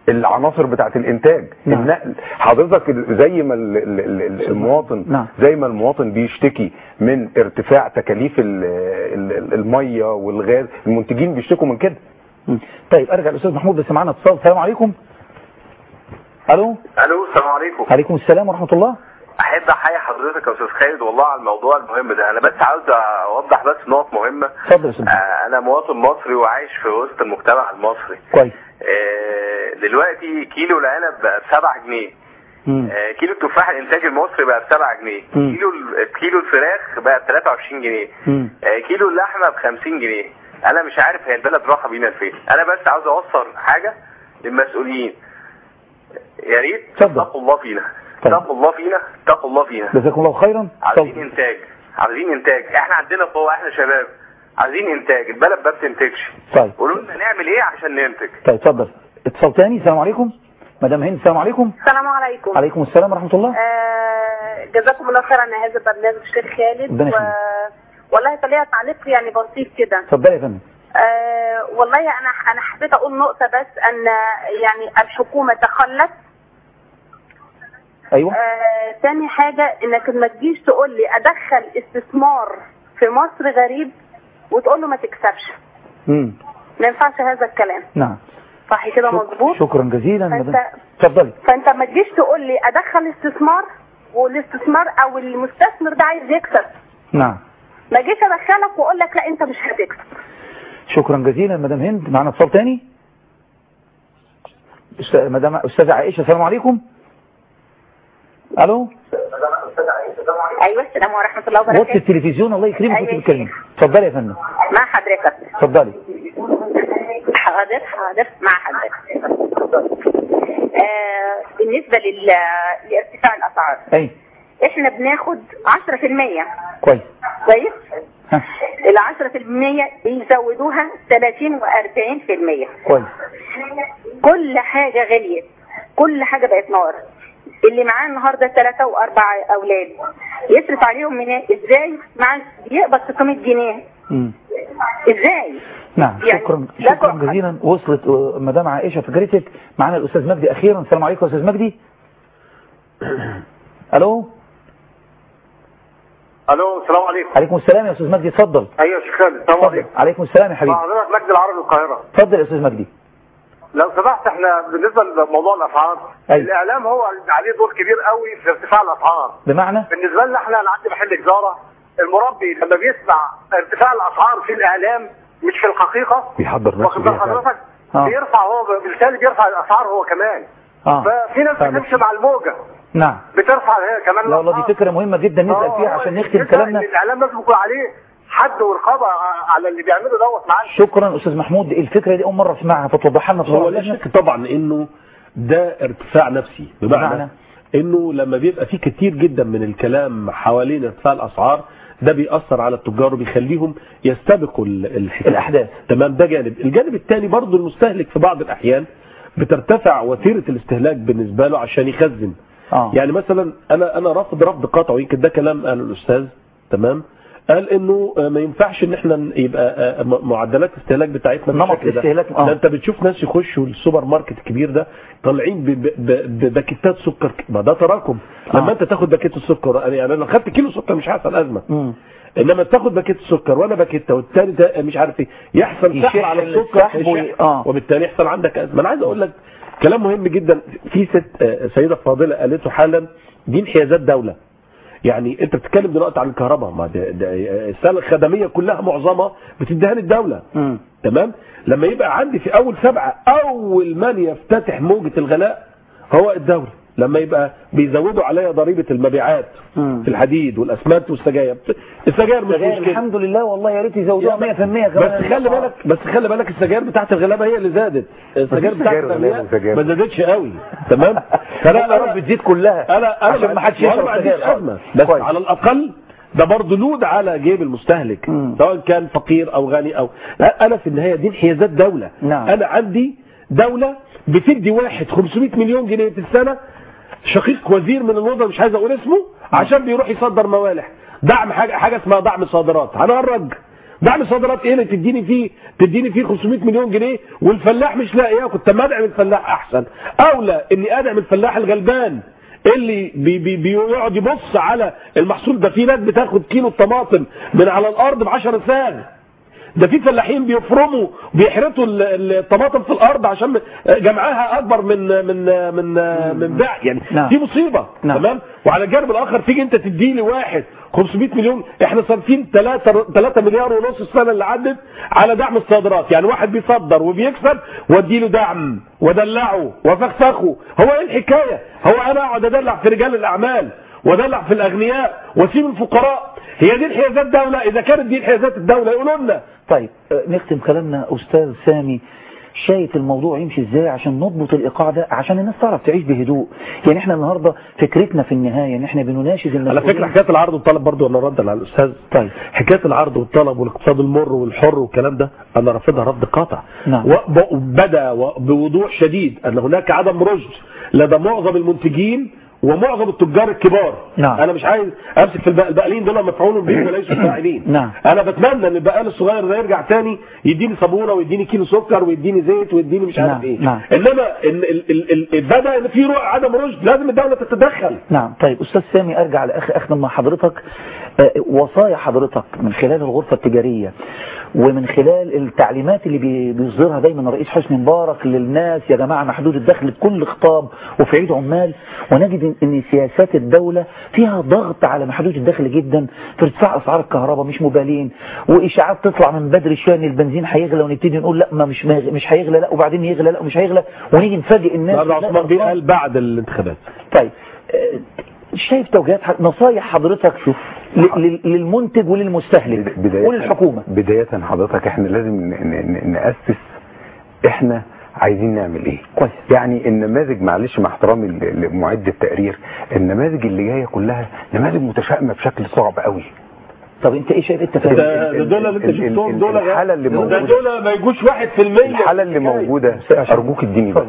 العناصر بتاعه الانتاج. نعم. النقل حضرتك زي ما ال ال ال المواطن نعم. زي ما المواطن بيشتكي من ارتفاع تكاليف الميه والغاز، المنتجين بيشتكوا من كده. طيب ارجع للاستاذ محمود بس معانا اتصال. السلام عليكم. الو الو السلام عليكم. عليكم السلام ورحمه الله. احب احيي حضرتك يا استاذ خالد والله على الموضوع المهم ده. انا بس عاوز اوضح بس نقط مهمه. اتفضل يا استاذ. آه انا مواطن مصري وعايش في وسط المجتمع المصري. كويس. آه دلوقتي كيلو العنب بقى ب سبعة جنيه. آه كيلو التفاح الانتاج المصري بقى ب سبعة جنيه. مم. كيلو كيلو الفراخ بقى ب ثلاثة وعشرين جنيه. آه كيلو اللحمه ب خمسين جنيه. انا مش عارف هي البلد رايحه بينا لفين. انا بس عاوز اوصل حاجه للمسؤولين، يا ريت اتقوا الله فينا، اتقوا الله فينا، اتقوا الله فينا. جزاكم الله خيرا. عايزين انتاج، عايزين انتاج، احنا عندنا قوه، احنا شباب عايزين انتاج، البلد ما بتنتجش. طيب قولوا لنا نعمل ايه عشان ننتج. طيب اتفضل اتصال تاني. السلام عليكم مدام هند. السلام عليكم. السلام عليكم. عليكم السلام ورحمه الله. آه جزاكم الله خيرا على هذا البرنامج الشيخ خالد. و... والله طلع تعليق يعني بسيط كده. اتفضلي يا فندم. آه والله انا انا حبيت اقول نقطه بس، ان يعني الحكومه تخلت. ايوه. آه تاني حاجه انك ما تجيش تقول لي ادخل استثمار في مصر غريب وتقول له ما تكسبش. امم ما ينفعش هذا الكلام. نعم صح كده مظبوط. شكرا جزيلا مدام. اتفضلي. فانت ما تجيش تقول لي ادخل استثمار والاستثمار او المستثمر ده عايز يكسب. نعم. ما جيش ادخلك واقول لك لا انت مش هتكسب. شكرا جزيلا مدام هند. معنا اتصال تاني. مدام استاذه عائشه. السلام عليكم. الو. ايوه السلام ورحمه الله وبركاته. وطي التلفزيون الله يكرمك وانت بتتكلمي. اتفضلي يا فندم. مع حضرتك. اتفضلي. حاضر حاضر مع حضرتك. آه بالنسبه لل... لارتفاع الاسعار. اي. احنا بناخد عشرة في المية. كويس. كويس. ال عشرة في المية بيزودوها ثلاثين وأربعين في المية. كويس. كل حاجه غليت، كل حاجه بقت نار. اللي معاه النهارده ثلاثة وأربع أولاد يصرف عليهم منين؟ إزاي؟ مع بيقبض ستمية جنيه. امم إزاي؟ نعم يعني شكرا شكرا جزيلا. وصلت مدام عائشة فكرتك. معنا الأستاذ مجدي أخيرا. السلام عليكم يا أستاذ مجدي. ألو. ألو السلام عليكم. عليكم السلام يا أستاذ مجدي. اتفضل. أيوة يا شيخ خالد. السلام عليكم. عليكم السلام يا حبيبي. حضرتك مجدي العربي القاهرة. اتفضل يا أستاذ مجدي. لو سمحت احنا بالنسبه لموضوع الاسعار، أيوة. الاعلام هو اللي عليه دور كبير قوي في ارتفاع الاسعار. بمعنى؟ بالنسبه لنا احنا، انا عندي محل جزاره، المربي لما بيسمع ارتفاع الاسعار في الاعلام مش في الحقيقه بيحضر نفسه بيها حضرتك آه. بيرفع هو بالتالي بيرفع الاسعار هو كمان. آه. ففي ناس بتمشي مع الموجه. نعم. بترفع هي كمان. لا والله دي فكره مهمه جدا نسال فيها عشان نختم كلامنا. الاعلام لازم يكون عليه حد ورقابه على اللي بيعمله دوت معانا. شكرا استاذ محمود. الفكره دي اول مره اسمعها فتوضحها لنا بسرعه. هو لا شك طبعا انه ده ارتفاع نفسي، بمعنى انه لما بيبقى في كتير جدا من الكلام حوالين ارتفاع الاسعار ده بيأثر على التجار وبيخليهم يستبقوا الاحداث. تمام. ده جانب. الجانب الثاني برضه المستهلك في بعض الاحيان بترتفع وتيره الاستهلاك بالنسبه له عشان يخزن. آه. يعني مثلا انا انا رافض رفض قاطع، ويمكن ده كلام قاله الاستاذ. تمام. قال انه ما ينفعش ان احنا يبقى معدلات الاستهلاك بتاعتنا نمط الاستهلاك. اه انت بتشوف ناس يخشوا السوبر ماركت الكبير ده طالعين بباكيتات سكر، ما ده تراكم. آه. لما انت تاخد باكيت السكر، يعني انا لو خدت كيلو سكر مش هيحصل ازمه. م. انما تاخد باكيت السكر وانا باكيته والثاني مش عارف ايه، يحصل سحب على السكر آه. وبالتالي يحصل عندك ازمه. انا عايز اقول لك كلام مهم جدا. في ست سيده فاضله قالته حالا، دي انحيازات دوله. يعني انت بتتكلم دلوقتي عن الكهرباء، ما ده ده السلة الخدميه كلها معظمها بتديها للدوله. م. تمام. لما يبقى عندي في اول سبعه اول من يفتتح موجه الغلاء هو الدوله، لما يبقى بيزودوا عليها ضريبه المبيعات م. في الحديد والاسمنت والسجاير. السجاير مش مشكله الحمد لله والله، يا ريت يزودوها مية في المية كمان. بس خلي بالك بس خلي بالك السجاير بتاعت الغلابه هي اللي زادت. السجاير بتاعت الغلابه ما زادتش قوي. تمام. فلا يا رب تزيد كلها انا انا عشان ما حدش يشرب سجاير ازمه، بس كويس. على الاقل ده برضه لود على جيب المستهلك م. سواء كان فقير او غني او لا. انا في النهايه دي انحيازات دوله. نعم. انا عندي دوله بتدي واحد خمسمية مليون جنيه في السنه، شقيق وزير من الوزراء مش عايز اقول اسمه، عشان بيروح يصدر موالح. دعم حاجه حاجه اسمها دعم صادرات. هنهرج دعم الصادرات ايه اللي تديني فيه تديني فيه خمسمائة مليون جنيه والفلاح مش لاقي ياكل؟ طب ما ادعم الفلاح احسن، اولى اني ادعم الفلاح الغلبان اللي بي بي بيقعد يبص على المحصول ده. في ناس بتاخد كيلو الطماطم من على الارض ب عشرة ساغ، ده في فلاحين بيفرموا بيحرطوا الطماطم في الارض عشان جمعها اكبر من من من من بيع يعني. نعم. دي مصيبه. نعم. تمام. وعلى الجانب الاخر تيجي انت تدي لي واحد خمسمائة مليون، احنا صارفين ثلاثة مليار ونص السنه اللي عدت على دعم الصادرات، يعني واحد بيصدر وبيكسب وادي له دعم ودلعه وفخفخه. هو ايه الحكايه؟ هو انا اقعد ادلع في رجال الاعمال وادلع في الاغنياء واسيب الفقراء؟ هي دي انحيازات دوله؟ اذا كانت دي انحيازات الدوله يقولوا لنا. طيب نختم كلامنا استاذ سامي، شايف الموضوع يمشي ازاي عشان نضبط الايقاع ده عشان الناس تعرف تعيش بهدوء؟ يعني احنا النهارده فكرتنا في النهايه ان احنا بنناشد الناس. على فكره حكايه العرض والطلب برضه انا رد على الاستاذ. طيب حكايه العرض والطلب والاقتصاد المر والحر والكلام ده انا رافضها رد قاطع. نعم. وبدا بوضوح شديد ان هناك عدم رشد لدى معظم المنتجين ومعظم التجار الكبار. نعم. انا مش عايز امسك في البقالين دول مفعول بهم وليسوا فاعلين. نعم. انا بتمنى ان البقال الصغير ده يرجع تاني يديني صابونه ويديني كيلو سكر ويديني زيت ويديني مش عارف نعم. ايه. نعم. انما بدا ان في عدم رشد لازم الدوله تتدخل. نعم. طيب استاذ سامي ارجع لاخ اختم مع حضرتك. أه وصايا حضرتك من خلال الغرفه التجاريه ومن خلال التعليمات اللي بيصدرها دايما الرئيس حسني مبارك للناس، يا جماعه محدود الدخل بكل خطاب وفي عيد عمال، ونجد ان سياسات الدوله فيها ضغط على محدود الدخل جدا في ارتفاع اسعار الكهرباء، مش مبالين، واشاعات تطلع من بدري شويه ان البنزين هيغلى ونبتدي نقول لا ما مش مش هيغلى، لا وبعدين يغلى، لا ومش هيغلى، ونيجي نفاجئ الناس. عثمان بيه قال بعد الانتخابات. طيب شايف توجيهات نصايح حضرتك شوف للمنتج وللمستهلك وللحكومه؟ بدايه حضرتك احنا لازم ناسس احنا عايزين نعمل ايه كويس. يعني النماذج معلش مع احترامي لمعد التقرير، النماذج اللي جايه كلها نماذج متشائمه بشكل صعب قوي. طب انت ايه شايف انت فاهم؟ دول اللي انت شفتهم دول الحاله اللي موجوده دول ما يجوش واحد في المية. الحاله اللي موجوده ارجوك اديني بس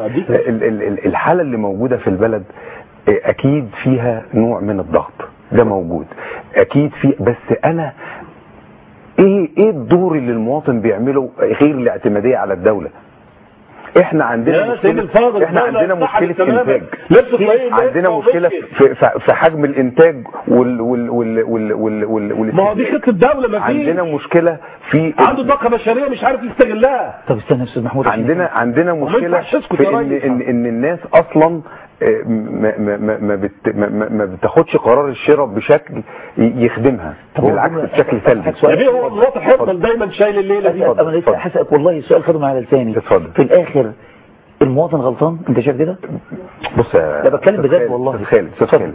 الحاله اللي موجوده في البلد اكيد فيها نوع من الضغط، ده موجود اكيد في، بس انا ايه ايه الدور اللي المواطن بيعمله غير الاعتماديه على الدوله؟ احنا عندنا مشكله احنا عندنا مشكله انتاج، عندنا مشكله في في حجم الانتاج وال وال وال وال وال وال ما هو دي خطه الدوله ما فيش. عندنا مشكله في عنده طاقه بشريه مش عارف يستغلها. طب استنى استاذ محمود، عندنا عندنا مشكله في ان ان, إن الناس اصلا ما ما ما, بت ما, ما بتاخدش قرار الشراء بشكل يخدمها، بالعكس بشكل سلبي. يعني هو المواطن هيفضل دايما شايل الليله دي. انا لسه حاسس والله السؤال خدم على لساني. اتفضل. في الاخر المواطن غلطان، انت شايف كده؟ بص يا بتكلم بجد والله. استاذ خالد استاذ خالد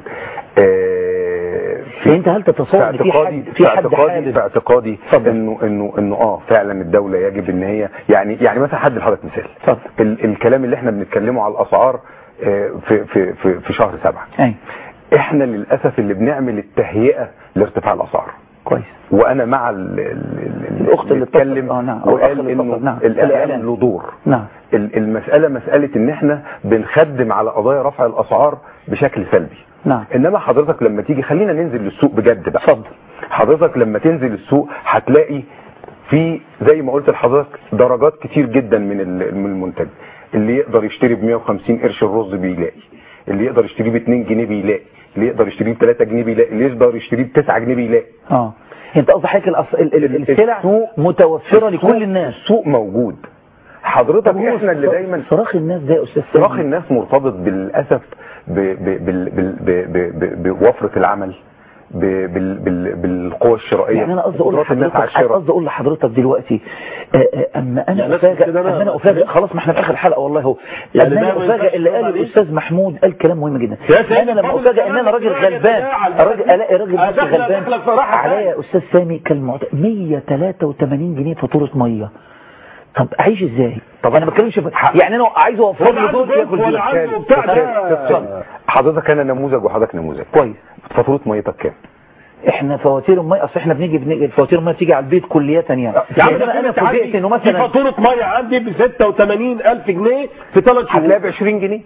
في انت هل تتصور ان في حد في حد حادث في اعتقادي انه انه انه اه فعلا الدوله يجب ان هي يعني يعني مثلا حد لحضرتك مثال ال الكلام اللي احنا بنتكلمه على الاسعار في في في في شهر سبعة. أي. احنا للاسف اللي بنعمل التهيئه لارتفاع الاسعار. كويس. وانا مع ال ال الاخت اللي بتتكلم اه نعم وقال انه نعم. الاعلام له دور. نعم. المساله مساله ان احنا بنخدم على قضايا رفع الاسعار بشكل سلبي. نعم. انما حضرتك لما تيجي خلينا ننزل للسوق بجد بقى. اتفضل. حضرتك لما تنزل السوق هتلاقي في زي ما قلت لحضرتك درجات كتير جدا من من المنتج. اللي يقدر يشتري ب مية وخمسين قرش الرز بيلاقي، اللي يقدر يشتريه ب اتنين جنيه بيلاقي، اللي يقدر يشتريه ب تلاتة جنيه بيلاقي، اللي يقدر يشتريه ب تسعة جنيه بيلاقي. اه انت قصدك حضرتك الأص... السلع متوفره لكل الناس، السوق موجود. حضرتك احنا اللي دايما صراخ الناس ده يا استاذ صراخ الناس مرتبط بالاسف بوفره العمل، بالقوى الشرائيه. يعني انا قصدي اقول لحضرتك قصدي اقول لحضرتك دلوقتي اما انا افاجئ اما انا افاجئ خلاص ما احنا في اخر الحلقه والله اهو اما انا افاجئ اللي قال الاستاذ محمود قال كلام مهم جدا. انا لما افاجئ ان انا راجل غلبان راجل الاقي راجل بس غلبان عليا يا استاذ سامي كالمعتاد مية وتلاتة وتمانين جنيه فاتوره ميه. طب اعيش ازاي؟ طب انا ما بتكلمش يعني انا عايز اوفر له دول ياكل بيه. حضرتك انا نموذج وحضرتك نموذج كويس. فاتوره ميتك كام؟ احنا فواتير الميه اصل احنا بنيجي بنيجي فواتير الميه بتيجي على البيت كلية يعني. يعني انا انا فوجئت انه مثلا فاتوره ميه عندي ب ستة وتمانين ألف جنيه في ثلاث شهور هتلاقيها ب عشرين جنيه.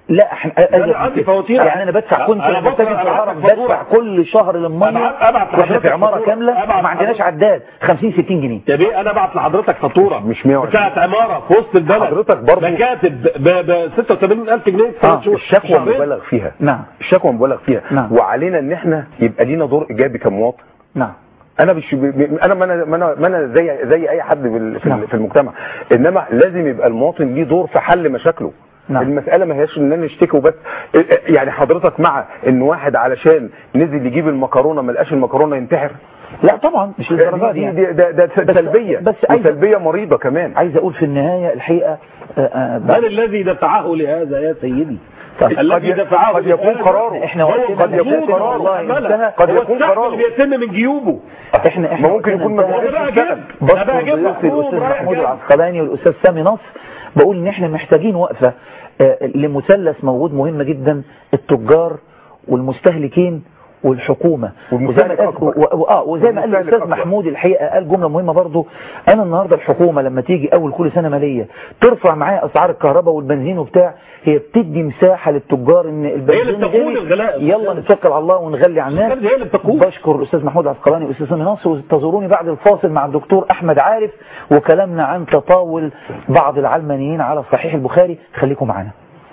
لا احنا انا عندي فواتير يعني انا بدفع كنت أنا انا بتاجر في الهرم بدفع كل شهر للميه واحنا في عماره كامله ما عندناش عداد خمسين ستين جنيه. يا بيه انا ابعت لحضرتك فاتوره مش مية وعشرين بتاعت عماره في وسط البلد حضرتك برضه مكاتب ب ستة وثمانين ألف جنيه في آه. الشكوى مبالغ فيها. نعم الشكوى مبالغ فيها. نعم. وعلينا ان احنا يبقى لينا دور ايجابي كمواطن. نعم. انا مش انا ما انا ما انا, ما أنا زي زي اي حد في, نعم. في المجتمع، انما لازم يبقى المواطن ليه دور في حل مشاكله. نعم. المساله ما هياش ان انا نشتكي وبس. يعني حضرتك مع ان واحد علشان نزل يجيب المكرونه ما لقاش المكرونه ينتحر؟ لا طبعا مش للدرجه دي يعني ده ده سلبيه بس سلبيه مريضه كمان. عايز اقول في النهايه الحقيقه من الذي دفعه لهذا يا سيدي؟ الذي دفعه قد يكون قراره احنا قد يكون قراره قد يكون قراره بيتم من جيوبه. احنا احنا ممكن يكون بشكر الاستاذ محمود العسقلاني والاستاذ سامي نصر بقول ان احنا محتاجين وقفه لمثلث موجود مهم جدا، التجار والمستهلكين والحكومه. وزي ما اه وزي ما قال الاستاذ محمود الحقيقه قال جمله مهمه برضو. انا النهارده الحكومه لما تيجي اول كل سنه ماليه ترفع معايا اسعار الكهرباء والبنزين وبتاع، هي بتدي مساحه للتجار ان البنزين غالي يلا نتوكل على الله ونغلي على الناس. بشكر الاستاذ محمود العسقلاني والاستاذ سامي نصر، وانتظروني بعد الفاصل مع الدكتور احمد عارف وكلامنا عن تطاول بعض العلمانيين على صحيح البخاري. خليكم معنا.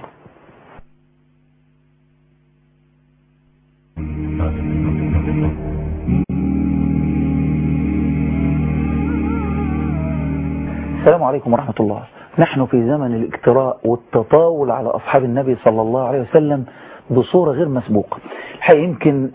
السلام عليكم ورحمة الله. نحن في زمن الاجتراء والتطاول على أصحاب النبي صلى الله عليه وسلم بصورة غير مسبوقة. الحقيقة يمكن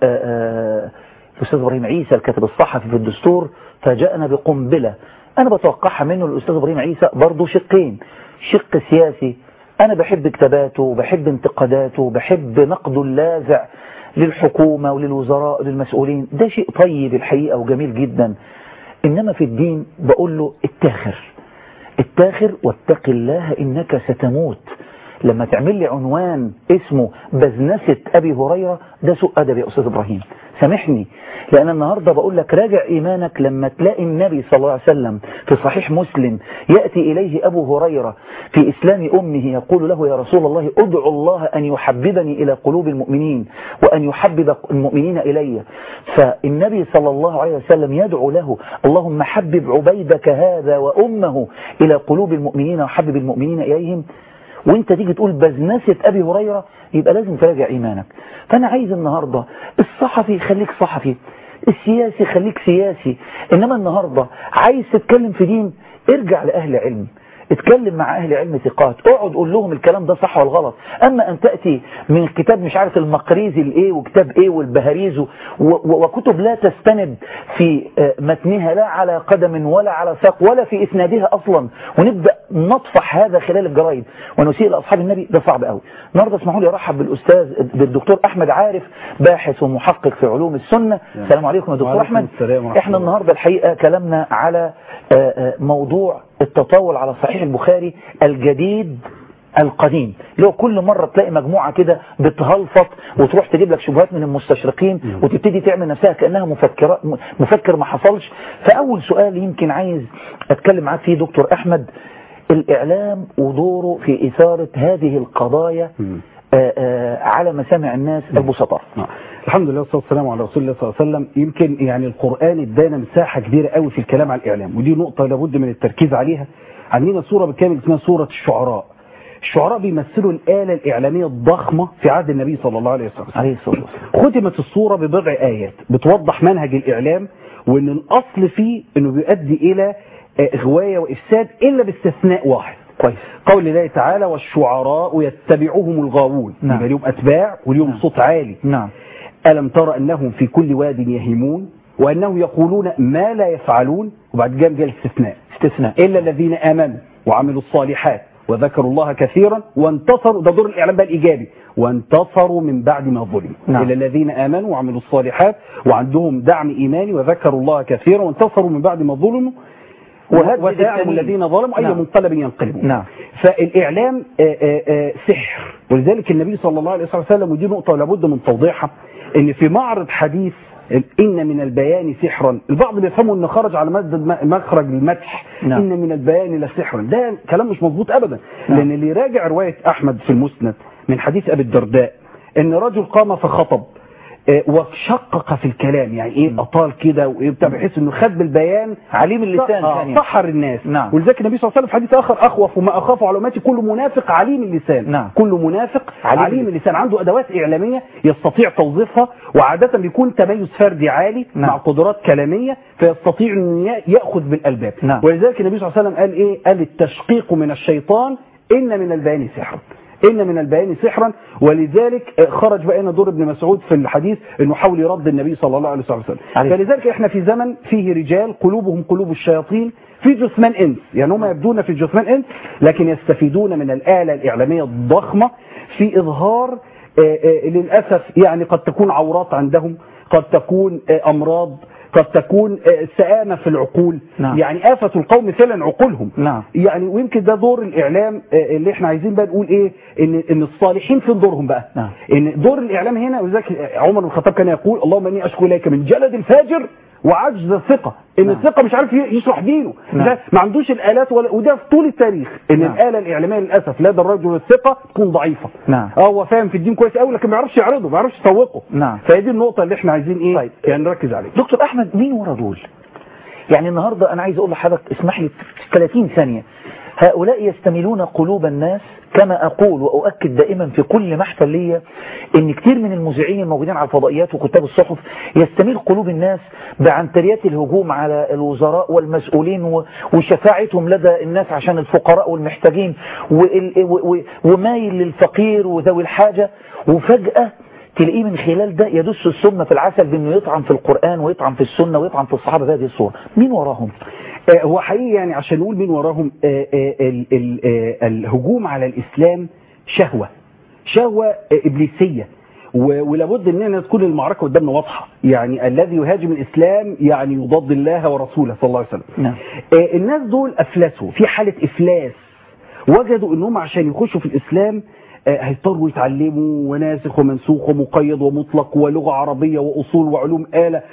الأستاذ إبراهيم عيسى الكاتب الصحفي في الدستور فاجأنا بقنبلة أنا بتوقعها منه الأستاذ إبراهيم عيسى برضو شقين، شق سياسي أنا بحب كتاباته وبحب انتقاداته وبحب نقده اللاذع للحكومة وللوزراء وللمسؤولين، ده شيء طيب الحقيقة وجميل جدا. إنما في الدين بقول له التاخر التاخر واتق الله إنك ستموت. لما تعمل لي عنوان اسمه بزنسة أبي هريرة ده سوء أدب يا أستاذ إبراهيم، سامحني، لأن النهاردة بقول لك راجع إيمانك لما تلاقي النبي صلى الله عليه وسلم في صحيح مسلم يأتي إليه أبو هريرة في إسلام أمه يقول له يا رسول الله ادعو الله أن يحببني إلى قلوب المؤمنين وأن يحبب المؤمنين إلي، فالنبي صلى الله عليه وسلم يدعو له اللهم حبب عبيدك هذا وأمه إلى قلوب المؤمنين وحبب المؤمنين إليهم، وانت تيجي تقول بزنسة أبي هريرة، يبقى لازم تراجع إيمانك. فأنا عايز النهاردة الصحفي خليك صحفي، السياسي خليك سياسي، إنما النهاردة عايز تتكلم في دين ارجع لأهل علم، اتكلم مع أهل علم ثقات، اقعد قول لهم الكلام ده صح ولا غلط. أما أن تأتي من كتاب مش عارف المقريزي الإيه وكتاب إيه والبهاريز وكتب لا تستند في متنها لا على قدم ولا على ساق ولا في إسنادها أصلا، ونبدأ نطفح هذا خلال الجرايد ونسيء لأصحاب النبي، ده صعب قوي. النهارده اسمحوا لي أرحب بالأستاذ بالدكتور أحمد عارف باحث ومحقق في علوم السنة. السلام عليكم يا دكتور أحمد. احنا النهارده الحقيقة كلامنا على موضوع التطاول على صحيح البخاري الجديد القديم، اللي هو كل مرة تلاقي مجموعة كده بتهلفط وتروح تجيب لك شبهات من المستشرقين وتبتدي تعمل نفسها كأنها مفكرة مفكر ما حصلش. فأول سؤال يمكن عايز أتكلم معاك فيه دكتور أحمد، الإعلام ودوره في إثارة هذه القضايا آآ آآ على مسامع الناس البسطاء. الحمد لله والصلاه والسلام على رسول الله صلى الله عليه وسلم. يمكن يعني القرآن ادانا مساحة كبيرة قوي في الكلام على الإعلام، ودي نقطة لابد من التركيز عليها. عندنا سورة بالكامل اسمها سورة الشعراء. الشعراء بيمثلوا الآلة الإعلامية الضخمة في عهد النبي صلى الله عليه وسلم. عليه الصلاة والسلام. ختمت السورة ببضع آيات بتوضح منهج الإعلام، وإن الأصل فيه إنه بيؤدي إلى غواية وإفساد إلا باستثناء واحد. كويس. قول الله تعالى والشعراء يتبعهم الغاوون. نعم. يبقى لهم أتباع وليهم نعم. صوت عالي. نعم. ألم ترى أنهم في كل واد يهيمون وأنهم يقولون ما لا يفعلون، وبعد جاء جاء الاستثناء استثناء إلا الذين آمنوا وعملوا الصالحات وذكروا الله كثيرا وانتصروا، ده دور الإعلام بقى الإيجابي، وانتصروا من بعد ما ظلموا. نعم. إلا الذين آمنوا وعملوا الصالحات وعندهم دعم إيماني وذكروا الله كثيرا وانتصروا من بعد ما ظلموا وسيعلم الذين ظلموا أي منقلب ينقلبون. نعم. فالإعلام آآ آآ سحر، ولذلك النبي صلى الله عليه وسلم، ودي نقطة لابد من توضيحها، إن في معرض حديث إن من البيان سحرا، البعض بيفهموا إن خرج على مخرج المدح. نعم. إن من البيان لسحرا، ده كلام مش مظبوط أبدا. نعم. لأن اللي يراجع رواية أحمد في المسند من حديث ابي الدرداء ان رجل قام فخطب وشقق في الكلام، يعني ايه اطال كده وايه بتاع، بحيث انه خد بالبيان عليم اللسان آه سحر الناس. نعم. ولذلك النبي صلى الله عليه وسلم في حديث اخر اخوف وما اخاف على امتي كل منافق عليم اللسان. نعم. كل منافق عليم, عليم اللسان عنده ادوات اعلاميه يستطيع توظيفها، وعاده بيكون تميز فردي عالي. نعم. مع قدرات كلاميه فيستطيع ان ياخذ بالالباب. نعم. ولذلك النبي صلى الله عليه وسلم قال ايه؟ قال التشقيق من الشيطان ان من البيان سحر. إن من البيان سحرا. ولذلك خرج بقى دور ابن مسعود في الحديث انه حاول يرد النبي صلى الله عليه وسلم. فلذلك احنا في زمن فيه رجال قلوبهم قلوب الشياطين في جثمان انس، يعني هم يبدون في جثمان انس لكن يستفيدون من الآلة الإعلامية الضخمة في إظهار آآ آآ للأسف يعني قد تكون عورات عندهم، قد تكون أمراض، قد تكون سآمة في العقول. نعم. يعني آفة القوم فعلا عقولهم. نعم. يعني ويمكن ده دور الإعلام اللي احنا عايزين بقى نقول ايه، ان ان الصالحين فين دورهم بقى. نعم. ان دور الإعلام هنا، وذلك عمر بن الخطاب كان يقول اللهم اني اشكو اليك من جلد الفاجر وعجز الثقة، ان نعم. الثقة مش عارف يشرح دينه. نعم. ما عندوش الآلات ولا، وده في طول التاريخ ان نعم. الآلة الإعلامية للأسف لدى الرجل الثقة تكون ضعيفة. نعم. اه هو فاهم في الدين كويس قوي لكن ما يعرفش يعرضه، ما يعرفش يسوقه. نعم. فهي دي النقطة اللي احنا عايزين ايه طيب. يعني نركز عليها. دكتور أحمد، مين ورا دول؟ يعني النهاردة أنا عايز أقول لحضرتك، اسمح لي ثلاثين ثانية، هؤلاء يستملون قلوب الناس كما أقول وأؤكد دائما في كل محفل لي إن كتير من المذيعين الموجودين على الفضائيات وكتاب الصحف يستميل قلوب الناس بعنتريات الهجوم على الوزراء والمسؤولين وشفاعتهم لدى الناس عشان الفقراء والمحتاجين ومايل للفقير وذوي الحاجة، وفجأة تلاقيه من خلال ده يدس السم في العسل بأنه يطعن في القرآن ويطعن في السنة ويطعن في الصحابة بهذه الصورة. مين وراهم؟ آه هو حقيقي يعني عشان نقول مين وراهم، آه آه ال ال آه الهجوم على الإسلام شهوة شهوة آه إبليسية، ولابد اننا تكون المعركة قدامنا واضحة. يعني الذي يهاجم الإسلام يعني يضاد الله ورسوله صلى الله عليه وسلم. نعم. آه الناس دول أفلسوا في حالة إفلاس، وجدوا انهم عشان يخشوا في الإسلام هيضطروا يتعلموا وناسخ ومنسوخ ومقيد ومطلق ولغة عربية وأصول وعلوم آلة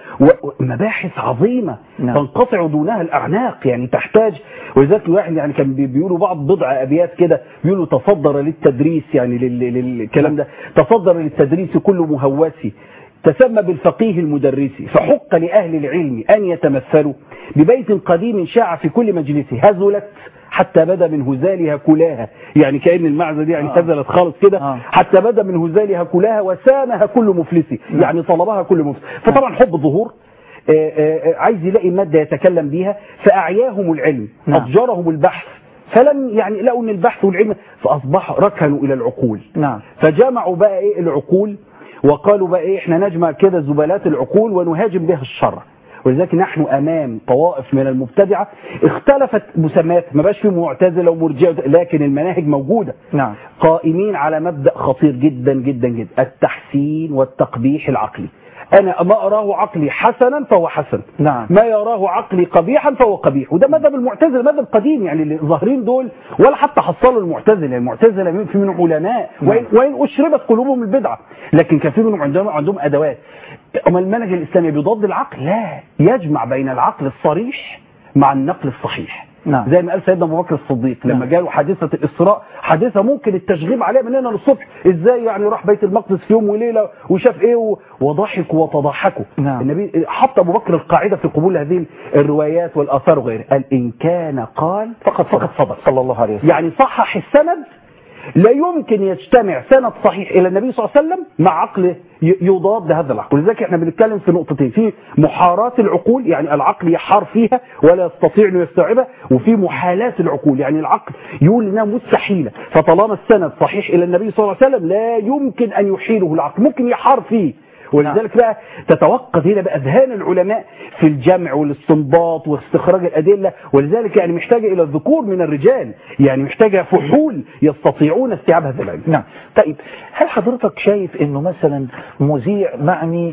ومباحث عظيمة. نعم. تنقطع دونها الأعناق، يعني تحتاج. ولذلك الواحد يعني كان بيقولوا بعض بضع أبيات كده، بيقولوا تصدر للتدريس، يعني للكلام ده، تصدر للتدريس كل مهوسي تسمى بالفقيه المدرسي، فحق لأهل العلم أن يتمثلوا ببيت قديم شاع في كل مجلسه، هزلت حتى بدا من هزالها كلاها، يعني كأن المعزة دي يعني هزلت آه. خالص كده. آه. حتى بدا من هزالها كلاها وسامها كل مفلسي. نعم. يعني طلبها كل مفلسي. فطبعا حب الظهور آآ آآ عايز يلاقي مادة يتكلم بيها، فأعياهم العلم. نعم. أضجرهم البحث، فلم يعني لقوا ان البحث والعلم، فأصبحوا ركنوا إلى العقول. نعم. فجمعوا بقى ايه العقول، وقالوا بقى ايه احنا نجمع كده زبالات العقول ونهاجم بها الشر. ولذلك نحن أمام طوائف من المبتدعة اختلفت مسميات، ما بقاش فيه معتزلة ومرجئة، لكن المناهج موجودة. نعم. قائمين على مبدأ خطير جدا جدا جدا، التحسين والتقبيح العقلي. أنا ما أراه عقلي حسنا فهو حسن. نعم. ما يراه عقلي قبيحا فهو قبيح. وده مذهب المعتزلة، مذهب قديم، يعني اللي ظاهرين دول ولا حتى حصلوا المعتزلة. المعتزلة في منهم علماء. نعم. وإن, وإن أشربت قلوبهم البدعة، لكن كثير منهم عندهم عندهم أدوات. أما المنهج الإسلامي بيضاد العقل؟ لا، يجمع بين العقل الصريح مع النقل الصحيح. نعم. زي ما قال سيدنا أبو بكر الصديق لما نعم. جاله حادثة الإسراء، حادثة ممكن التشغيب عليها من هنا للصبح، إزاي يعني راح بيت المقدس في يوم وليلة وشاف إيه وضحكوا وتضحكوا. نعم. النبي حط أبو بكر القاعدة في قبول هذه الروايات والآثار وغيرها، قال إن كان قال فقد فقد صدق صلى الله عليه وسلم. يعني صحح السند. لا يمكن يجتمع سند صحيح إلى النبي صلى الله عليه وسلم مع عقل يضاد هذا العقل. ولذلك احنا بنتكلم في نقطتين، في محارات العقول، يعني العقل يحار فيها ولا يستطيع انه يستوعبها، وفي محالات العقول، يعني العقل يقول انها مستحيلة، فطالما السند صحيح إلى النبي صلى الله عليه وسلم لا يمكن أن يحيله العقل، ممكن يحار فيه. ولذلك بقى تتوقف هنا بأذهان العلماء في الجمع والاستنباط واستخراج الأدلة. ولذلك يعني محتاجة إلى الذكور من الرجال، يعني محتاجة فحول يستطيعون استيعاب هذا العلم. نعم. طيب هل حضرتك شايف إنه مثلا مذيع معني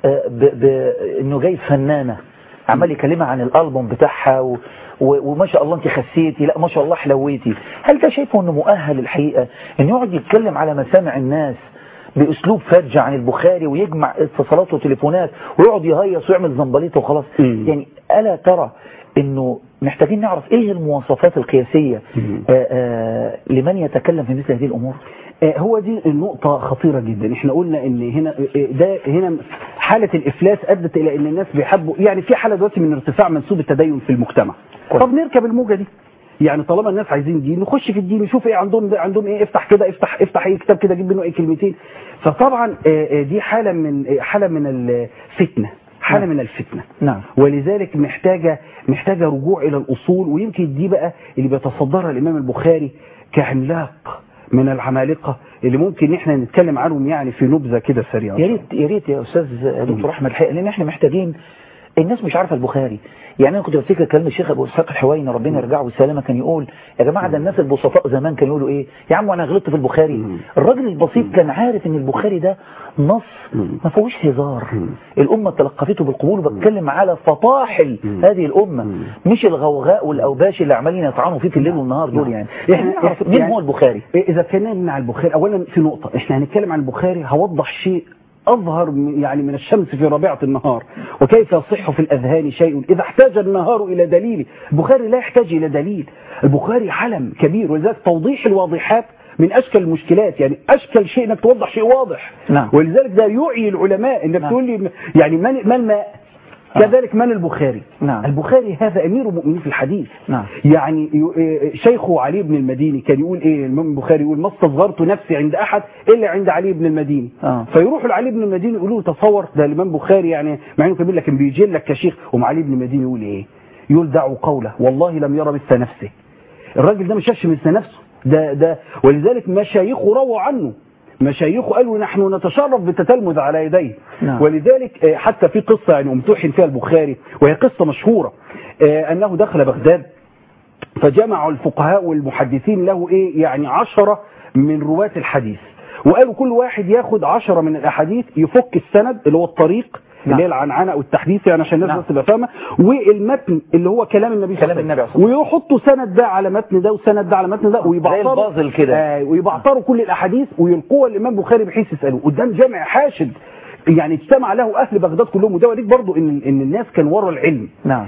بإنه جاي فنانة عمال يكلمها عن الألبوم بتاعها و... وما شاء الله انت خسيتي، لا ما شاء الله حلويتي، هل ده شايفه انه مؤهل الحقيقة انه يقعد يتكلم على مسامع الناس باسلوب فج عن البخاري ويجمع اتصالات وتليفونات ويقعد يهيص ويعمل زنبليط وخلاص. يعني الا ترى انه محتاجين نعرف ايه المواصفات القياسيه آآ آآ لمن يتكلم في مثل هذه الامور؟ هو دي النقطة خطيرة جدا. احنا قلنا ان هنا ده هنا حالة الافلاس ادت الى ان الناس بيحبوا، يعني في حالة دلوقتي من ارتفاع منسوب التدين في المجتمع. طب نركب الموجة دي، يعني طالما الناس عايزين دين نخش في الدين نشوف ايه عندهم، ده عندهم ايه، افتح كده افتح افتح اي كتاب كده جيب منه اي كلمتين. فطبعا دي حالة من حالة من الفتنة، حالة من الفتنة. نعم. ولذلك محتاجة محتاجة رجوع الى الاصول، ويمكن دي بقى اللي بيتصدرها الامام البخاري كعملاق من العمالقة اللي ممكن احنا نتكلم عنهم يعني في نبذة كده سريعة. يا ريت يا ريت يا استاذ دكتور احمد الحقيقة، لان احنا محتاجين، الناس مش عارفه البخاري. يعني انا كنت بفتكر كلام الشيخ ابو اسحاق الحويني ربنا يرجعه بالسلامه، كان يقول يا جماعه ده الناس البسطاء زمان كانوا يقولوا ايه يا عم وانا غلطت في البخاري. الراجل البسيط كان عارف ان البخاري ده نص ما فيهوش هزار، الامه تلقفته بالقبول، وبتكلم على فطاحل هذه الامه مش الغوغاء والاوباش اللي عمالين يطعنوا فيه في الليل والنهار دول. يعني احنا نعرف مين هو البخاري. اذا اتكلمنا عن البخاري اولا في نقطه، احنا هنتكلم عن البخاري هوضح شيء أظهر يعني من الشمس في ربيعة النهار، وكيف يصح في الأذهان شيء إذا احتاج النهار إلى دليل. البخاري لا يحتاج إلى دليل، البخاري علم كبير، ولذلك توضيح الواضحات من أشكل المشكلات، يعني أشكل شيء أنك توضح شيء واضح. نعم. ولذلك ده يعي العلماء أنك نعم. تقول لي يعني من ما الماء، كذلك من البخاري. نعم. البخاري هذا أمير المؤمنين في الحديث. نعم. يعني شيخه علي بن المديني كان يقول إيه، الإمام البخاري يقول ما استصغرت نفسي عند أحد إلا عند علي بن المديني. آه. فيروحوا لعلي بن المديني يقولوا له تصور ده الإمام البخاري يعني مع إنه كبير لكن بيجي لك كشيخ. ومع علي بن المديني يقول إيه، يقول دعوا قوله والله لم يرى مثل نفسه. الراجل ده ما شافش مثل نفسه، ده ده ولذلك مشايخه رووا عنه، مشايخه قالوا نحن نتشرف بالتتلمذ على يديه. نعم. ولذلك حتى في قصة يعني امتحن فيها البخاري وهي قصة مشهورة، أنه دخل بغداد فجمعوا الفقهاء والمحدثين له إيه يعني عشرة من رواة الحديث، وقالوا كل واحد ياخد عشرة من الأحاديث يفك السند اللي هو الطريق نعم. اللي هي العنعنة والتحديث يعني عشان الناس نعم. بس تبقى فاهمه، والمتن اللي هو كلام النبي كلام النبي صلى الله عليه وسلم، ويحطوا سند ده على متن ده وسند ده على متن ده ويبعتروا زي البازل كده آه ويبعتروا كل الاحاديث ويلقوها الامام البخاري بحيث يسالوه قدام جامع حاشد يعني اجتمع له اهل بغداد كلهم. وده وريك برضو ان ان الناس كان ورا العلم. نعم.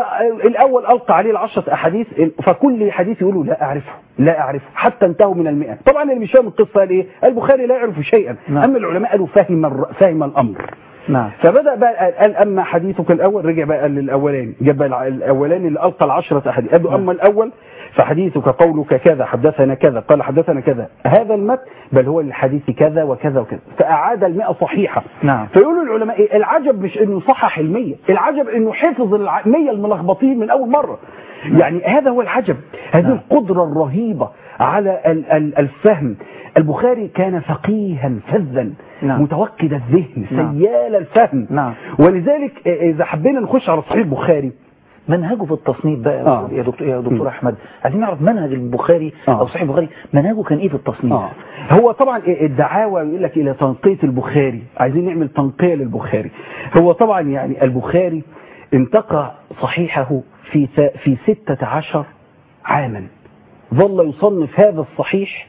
فالاول القى عليه العشرة احاديث، فكل حديث يقولوا لا اعرفه لا اعرفه حتى انتهوا من المئة. طبعا اللي مش فاهم القصه قال ايه، البخاري لا يعرف شيئا. نعم. اما العلماء قالوا فهم فهم الامر. نعم. فبدأ بقى قال أما حديثك الأول، رجع بقى للأولاني، جاب الأولاني اللي ألقى العشرة أحاديث، قال له أما الأول فحديثك قولك كذا حدثنا كذا قال حدثنا كذا هذا المتن بل هو الحديث كذا وكذا وكذا، فأعاد المئة صحيحة. نعم. فيقولوا العلماء إيه العجب مش إنه صحح المية، العجب إنه حفظ المية الملخبطين من أول مرة. يعني هذا هو العجب، هذه نعم. القدرة الرهيبة على الفهم. البخاري كان فقيها فذا نعم. متوكد الذهن نعم. سيال الفهم نعم. ولذلك إذا حبينا نخش على صحيح البخاري منهجه في التصنيف بقى آه. يا دكتور يا دكتور احمد، عايزين نعرف منهج البخاري آه. او صحيح البخاري منهجه كان ايه في التصنيف. آه. هو طبعا الدعاوى يقول لك الى تنقية البخاري، عايزين نعمل تنقية للبخاري. هو طبعا يعني البخاري انتقى صحيحه في في ستة عشر عاما، ظل يصنف هذا الصحيح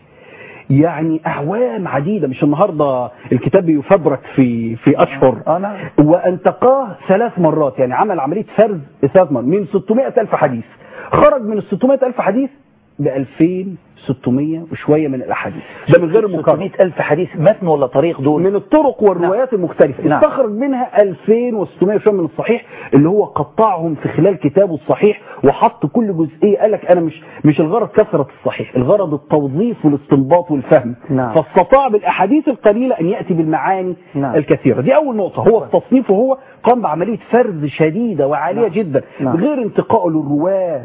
يعني أعوام عديدة، مش النهاردة الكتاب يفبرك في في أشهر. آه نعم. وانتقاه ثلاث مرات، يعني عمل عملية فرز ثلاث مرات من ستمائة ألف حديث، خرج من ال ستمائة ألف حديث ب ألفين وستمائة وشوية من الأحاديث، ده من غير مقارنة. ستمائة ألف حديث متن ولا طريق دول؟ من الطرق والروايات نعم. المختلفة. نعم. استخرج منها ألفين وستمائة وشوية من الصحيح اللي هو قطعهم في خلال كتابه الصحيح وحط كل جزئية. قال لك أنا مش مش الغرض كثرة الصحيح، الغرض التوظيف والاستنباط والفهم. نعم. فاستطاع بالأحاديث القليلة أن يأتي بالمعاني نعم. الكثيرة. دي أول نقطة. هو التصنيف وهو قام بعملية فرز شديدة وعالية نعم. جدا نعم. غير انتقاء للرواة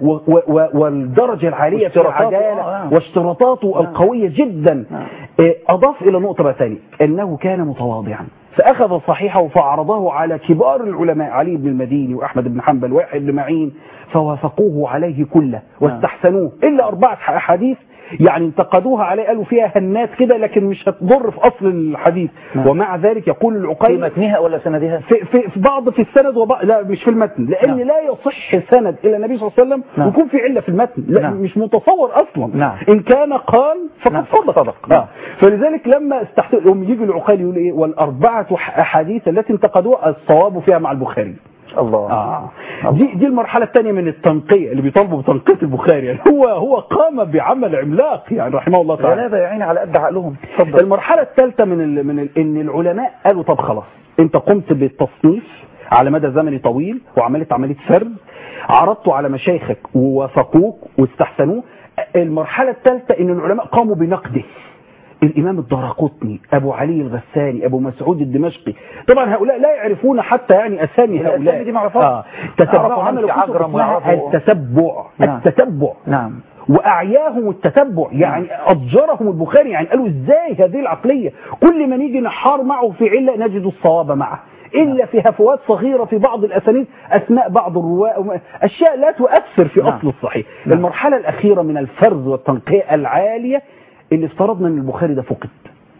والدرجة العالية في العدالة واشتراطاته نعم. القوية جدا. نعم. أضاف إلى نقطة بقى ثانية أنه كان متواضعا، فأخذ صحيحه فعرضه على كبار العلماء علي بن المديني وأحمد بن حنبل ويحيى بن معين فوافقوه عليه كله واستحسنوه إلا أربعة أحاديث يعني انتقدوها عليه قالوا فيها هنات كده لكن مش هتضر في اصل الحديث. نعم. ومع ذلك يقول في العقيلي متنها ولا سندها؟ في, في, في بعض في السند وبعض لا مش في المتن لان نعم. لا يصح سند الى النبي صلى الله عليه وسلم نعم. يكون في عله في المتن لا نعم. مش متصور اصلا. نعم. ان كان قال فقد نعم. صدق, صدق. آه. فلذلك لما استحسن هم يجي العقيلي يقول ايه والاربعه احاديث التي انتقدوها الصواب فيها مع البخاري. الله. آه. دي دي المرحله الثانيه من التنقيه اللي بيطالبوا بتنقيه البخاري يعني هو هو قام بعمل عملاق يعني رحمه الله تعالى. غلابه يا عيني على قد عقلهم. اتفضل. المرحله الثالثه من ال من ال ان العلماء قالوا طب خلاص انت قمت بالتصنيف على مدى زمني طويل وعملت عمليه فرد عرضته على مشايخك ووافقوك واستحسنوه. المرحله الثالثه ان العلماء قاموا بنقده. الإمام الدارقطني أبو علي الغساني أبو مسعود الدمشقي طبعا هؤلاء لا يعرفون حتى يعني أسامي هؤلاء دي معرفات. آه. تتبعوا عملوا كتب اسمها التتبع. نعم. التتبع نعم. وأعياهم التتبع يعني أضجرهم البخاري يعني قالوا إزاي هذه العقلية كل ما نيجي نحار معه في علة نجد الصواب معه إلا في هفوات صغيرة في بعض الأسانيد أسماء بعض الرواة أشياء لا تؤثر في نعم. أصل الصحيح. نعم. المرحلة الأخيرة من الفرز والتنقية العالية اللي افترضنا ان البخاري ده فقد.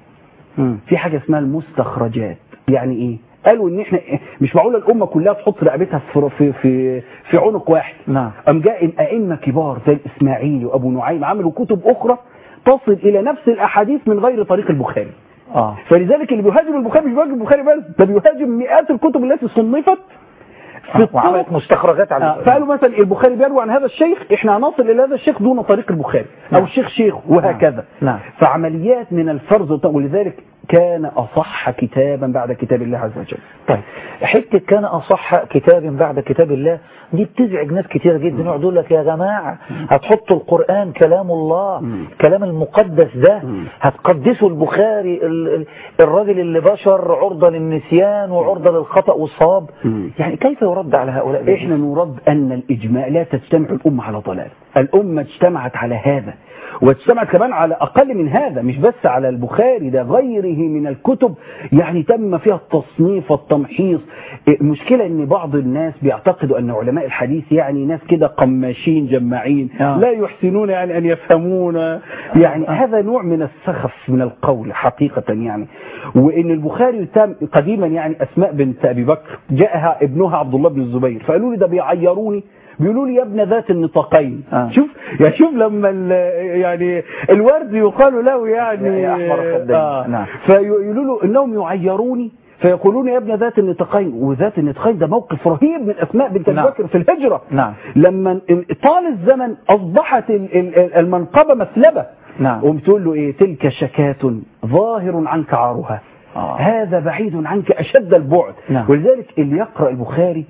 في حاجه اسمها المستخرجات يعني ايه؟ قالوا ان احنا مش معقوله الامه كلها تحط رقبتها في في في, في عنق واحد. نعم. قام جاء ائمه كبار زي الاسماعيلي وابو نعيم عملوا كتب اخرى تصل الى نفس الاحاديث من غير طريق البخاري. اه فلذلك اللي بيهاجم البخاري مش بيهاجم البخاري بس ده بيهاجم مئات الكتب التي صنفت في وعملت مستخرجات على آه. فقالوا مثلا البخاري بيروي عن هذا الشيخ احنا هنصل الى هذا الشيخ دون طريق البخاري. نعم. او الشيخ شيخ وهكذا. نعم. فعمليات من الفرز ولذلك كان اصح كتابا بعد كتاب الله عز وجل. طيب حته كان اصح كتاب بعد كتاب الله دي بتزعج ناس كتير جدا يقعدوا يقول لك يا جماعه هتحطوا القران كلام الله م. كلام المقدس ده م. هتقدسوا البخاري الراجل اللي بشر عرضه للنسيان وعرضه للخطا والصواب. م. يعني كيف يرد على هؤلاء؟ احنا نرد ان الاجماع لا تجتمع الامه على ضلال. الامه اجتمعت على هذا واجتمعت كمان على أقل من هذا مش بس على البخاري ده غيره من الكتب يعني تم فيها التصنيف والتمحيص. المشكلة ان بعض الناس بيعتقدوا ان علماء الحديث يعني ناس كده قماشين جماعين آه. لا يحسنون يعني ان يفهمون يعني آه. هذا نوع من السخف من القول حقيقة يعني. وان البخاري تم قديما يعني اسماء بنت ابي بكر جاءها ابنها عبد الله بن الزبير فقالوا لي ده بيعيروني بيقولوا لي يا ابن ذات النطاقين. آه. شوف يا شوف لما يعني الورد يقال له يعني يا احمر آه. نعم. فيقولوا له انهم يعيروني فيقولون يا ابن ذات النطاقين وذات النطاقين ده موقف رهيب من اسماء بنت ابي بكر في الهجره. نعم. لما طال الزمن اصبحت المنقبه مسلبه. نعم. وبتقول له ايه تلك شكاة ظاهر عنك عارها. آه. هذا بعيد عنك اشد البعد. نعم. ولذلك اللي يقرأ البخاري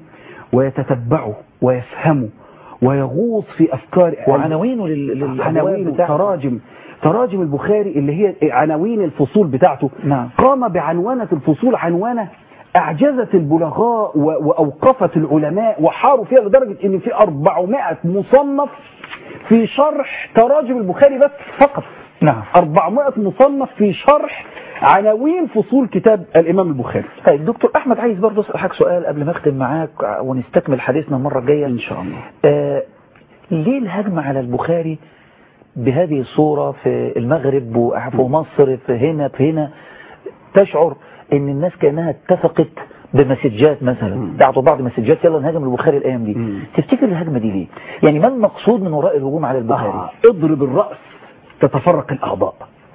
ويتتبعه ويفهمه ويغوص في أفكار وعناوينه للعناوين تراجم تراجم البخاري اللي هي عناوين الفصول بتاعته. نعم. قام بعنوانة الفصول عنوانة أعجزت البلغاء وأوقفت العلماء وحاروا فيها لدرجة إن في أربعمائة مصنف في شرح تراجم البخاري بس فقط. نعم. أربعمائة مصنف في شرح عناوين فصول كتاب الإمام البخاري. طيب دكتور أحمد عايز برضه أسألك سؤال قبل ما أختم معاك ونستكمل حديثنا المرة الجاية إن شاء الله. آه ليه الهجمة على البخاري بهذه الصورة في المغرب وفي مصر في هنا في هنا تشعر إن الناس كأنها اتفقت بمسجات مثلا بعتوا بعض مسجات يلا نهاجم البخاري الأيام دي. مم. تفتكر الهجمة دي ليه؟ يعني ما المقصود من وراء الهجوم على البخاري؟ آه. اضرب الرأس تتفرق الأعضاء.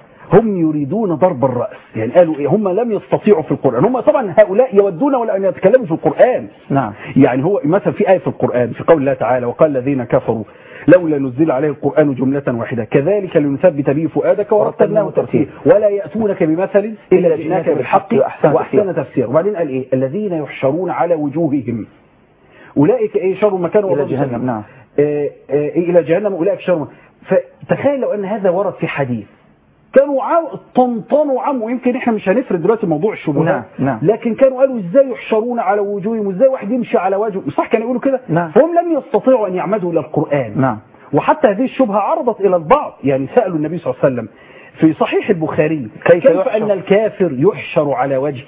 هم يريدون ضرب الرأس يعني قالوا إيه هم لم يستطيعوا في القرآن. هم طبعا هؤلاء يودون ولا أن يتكلموا في القرآن. نعم. يعني هو مثلا في آية في القرآن في قول الله تعالى وقال الذين كفروا لولا نزل عليه القرآن جملة واحدة كذلك لنثبت به فؤادك ورتلناه ترتيلا ولا يأتونك بمثل إلا جئناك بالحق وأحسن تفسير. وبعدين قال إيه الذين يحشرون على وجوههم أولئك إيه شر مكان إلى جهنم. نعم. إيه إيه إلى جهنم أولئك شر. فتخيل لو أن هذا ورد في حديث كانوا عاو... طنطنوا عموا يمكن احنا مش هنفرد دلوقتي موضوع الشبهات. نعم. نعم. لكن كانوا قالوا ازاي يحشرون على وجوههم وازاي واحد يمشي على وجهه صح كانوا يقولوا كده. نعم. فهم لم يستطيعوا ان يعمدوا الى القرآن. نعم. وحتى هذه الشبهه عرضت الى البعض يعني سألوا النبي صلى الله عليه وسلم في صحيح البخاري كيف, كيف ان الكافر يحشر على وجهه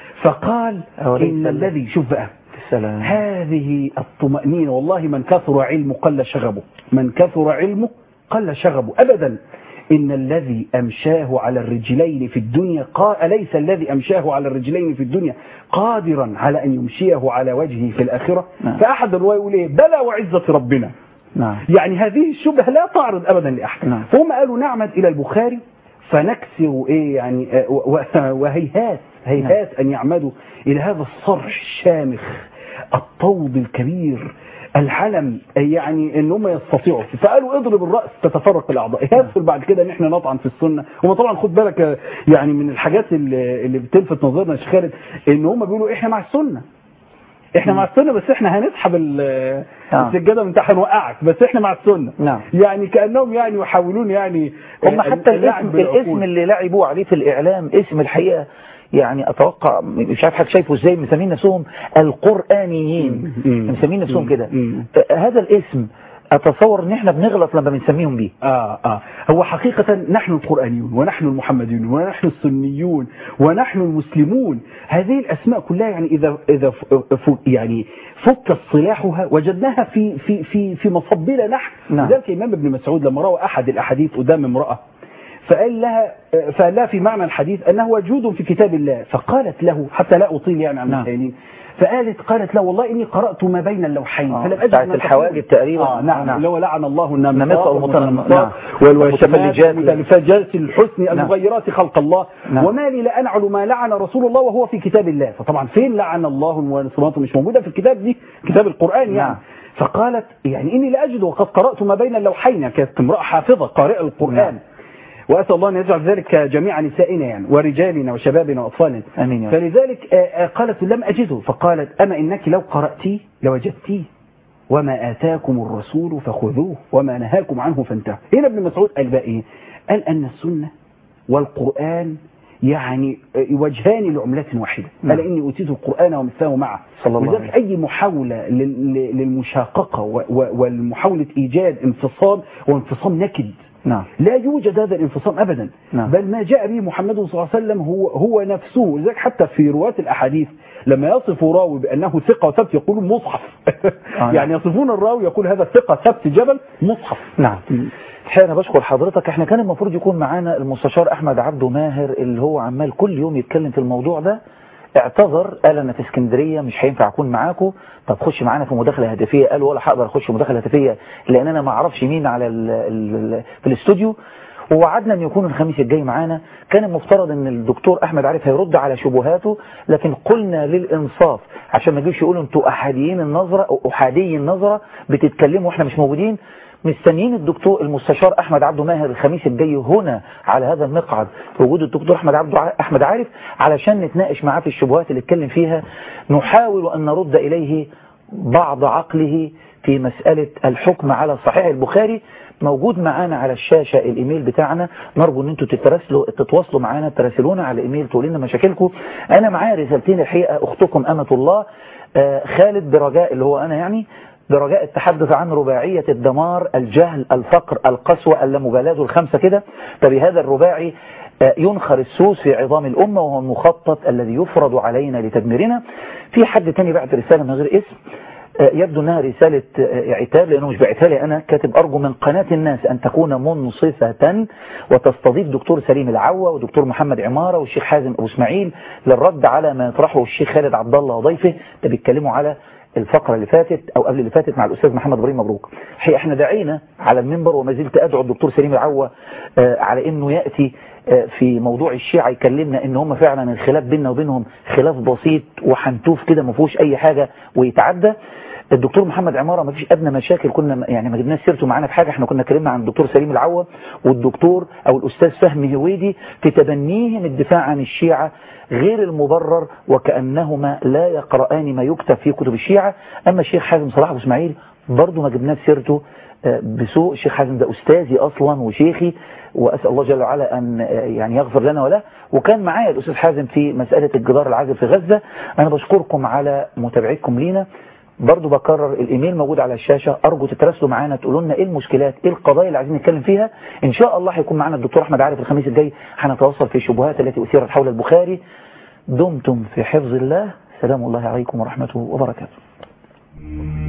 فقال ان الذي شوف بقى السلام. هذه الطمأنينة والله من كثر علمه قل شغبه من كثر علمه قل شغبه أبدا. إن الذي أمشاه على الرجلين في الدنيا قا... أليس الذي أمشاه على الرجلين في الدنيا قادرا على أن يمشيه على وجهه في الآخرة؟ نعم. فأحد الرواية يقول إيه؟ بلى وعزة ربنا. نعم. يعني هذه الشبهة لا تعرض أبدا لأحد. نعم. فهم قالوا نعمد إلى البخاري فنكسر إيه يعني وهيهات هيهات أن يعمدوا إلى هذا الصرح الشامخ الطود الكبير الحلم، يعني ان هم يستطيعوا. فقالوا اضرب الراس تتفرق الاعضاء. يحصل بعد كده ان احنا نطعن في السنه. هم طبعا خد بالك يعني من الحاجات اللي, اللي بتلفت نظرنا يا شيخ خالد ان هم بيقولوا احنا مع السنه، احنا مع السنه بس احنا هنسحب السجاده من تحت هنوقعك، بس احنا مع السنه. نعم. يعني كانهم يعني يحاولون يعني هم حتى الاسم, الاسم اللي لعبوا عليه في الاعلام اسم الحقيقه يعني اتوقع مش عارف حد شايفه ازاي مسمين نفسهم القرآنيين، مسمين نفسهم كده. هذا الاسم اتصور ان احنا بنغلط لما بنسميهم بيه. اه اه هو حقيقة نحن القرآنيون ونحن المحمديون ونحن السنيون ونحن المسلمون. هذه الاسماء كلها يعني اذا اذا يعني فك صلاحها وجدناها في في في في مصبنا نحن. نعم. لذلك الامام ابن مسعود لما روى احد الاحاديث قدام امرأة فقال لها فقال لها في معنى الحديث أنه وجود في كتاب الله، فقالت له حتى لا أطيل يعني عن المسائلين، فقالت قالت له والله إني قرأت ما بين اللوحين آه. فلم أجد ساعة الحواجب تقريبا. آه نعم. نعم. اللي هو لعن الله النمساء والمتنمصات والمتفلجات والمتفلجات الحسن المغيرات خلق الله. نعم. وما لي لا أنعل ما لعن رسول الله وهو في كتاب الله. فطبعا فين لعن الله والمتنمصات مش موجودة في الكتاب دي كتاب القرآن يعني. نعم. فقالت يعني إني لا أجد وقد قرأت ما بين اللوحين. كانت امرأة حافظة قارئة القرآن. نعم. وأسأل الله أن يجعل ذلك جميع نسائنا يعني ورجالنا وشبابنا وأطفالنا. أمين. فلذلك قالت لم أجده، فقالت أما إنك لو قرأتيه لوجدتيه وما آتاكم الرسول فخذوه وما نهاكم عنه فانتهوا. هنا ابن مسعود قال بقى إيه؟ قال أن السنة والقرآن يعني وجهان لعملة واحدة. قال إني أوتيت القرآن ومثله معه. صلى الله عليه وذلك أي محاولة للمشاققة والمحاولة إيجاد انفصام وانفصام نكد. نعم. لا يوجد هذا الانفصام أبدا. نعم. بل ما جاء به محمد صلى الله عليه وسلم هو هو نفسه. لذلك حتى في رواة الأحاديث لما يصف راوي بأنه ثقة وثبت يقولون مصحف. آه يعني يصفون الراوي يقول هذا ثقة ثبت جبل مصحف. نعم. الحقيقة أنا بشكر حضرتك. احنا كان المفروض يكون معانا المستشار أحمد عبده ماهر اللي هو عمال كل يوم يتكلم في الموضوع ده. اعتذر قال انا في اسكندريه مش هينفع اكون معاكم. طب خش معانا في مداخله هاتفيه. قال ولا هقدر اخش مداخله هاتفيه لان انا ما اعرفش مين على ال ال في الاستوديو. ووعدنا ان يكون الخميس الجاي معانا. كان المفترض ان الدكتور احمد عارف هيرد على شبهاته لكن قلنا للانصاف عشان ما يجيش يقولوا انتوا احاديين النظره او احادي النظره بتتكلموا واحنا مش موجودين. مستنيين الدكتور المستشار احمد عبده ماهر الخميس الجاي هنا على هذا المقعد في وجود الدكتور احمد عبده احمد عارف علشان نتناقش معاه في الشبهات اللي اتكلم فيها. نحاول ان نرد اليه بعض عقله في مسألة الحكم على صحيح البخاري. موجود معانا على الشاشة الايميل بتاعنا. نرجو ان انتوا تتراسلوا تتواصلوا معانا تراسلونا على الايميل تقولوا لنا مشاكلكم. انا معايا رسالتين الحقيقة. اختكم امة الله خالد برجاء اللي هو انا يعني برجاء التحدث عن رباعية الدمار الجهل الفقر القسوة اللامبالاة الخمسة كده. فبهذا الرباعي ينخر السوس في عظام الأمة وهو المخطط الذي يفرض علينا لتدميرنا. في حد تاني بعت رسالة من غير اسم يبدو انها رسالة عتاب لانه مش بعتها لي انا. كاتب ارجو من قناة الناس ان تكون منصفة وتستضيف دكتور سليم العوة ودكتور محمد عمارة والشيخ حازم ابو اسماعيل للرد على ما يطرحه الشيخ خالد عبد الله وضيفه. ده بيتكلموا على الفقرة اللي فاتت او قبل اللي فاتت مع الاستاذ محمد ابراهيم مبروك. حقيقة احنا دعينا على المنبر وما زلت ادعو الدكتور سليم العوة على انه يأتي في موضوع الشيعة يكلمنا ان هم فعلا الخلاف بيننا وبينهم خلاف بسيط وحنتوف كده ما فيهوش اي حاجة ويتعدى. الدكتور محمد عمارة ما فيش ادنى مشاكل. كنا يعني ما جبناش سيرته معانا في حاجة. احنا كنا اتكلمنا عن الدكتور سليم العوة والدكتور او الاستاذ فهمي هويدي في تبنيهم الدفاع عن الشيعة غير المبرر وكأنهما لا يقرآن ما يكتب في كتب الشيعة. اما الشيخ حازم صلاح ابو اسماعيل برضه ما جبناش سيرته بسوء. الشيخ حازم ده أستاذي أصلا وشيخي وأسأل الله جل وعلا أن يعني يغفر لنا وله. وكان معايا الأستاذ حازم في مسألة الجدار العازل في غزة. أنا بشكركم على متابعتكم لينا. برضو بكرر الإيميل موجود على الشاشة. أرجو تتراسلوا معانا تقولوا لنا إيه المشكلات إيه القضايا اللي عايزين نتكلم فيها. إن شاء الله هيكون معنا الدكتور أحمد عارف الخميس الجاي. هنتوصل في الشبهات التي أثيرت حول البخاري. دمتم في حفظ الله. سلام الله عليكم ورحمته وبركاته.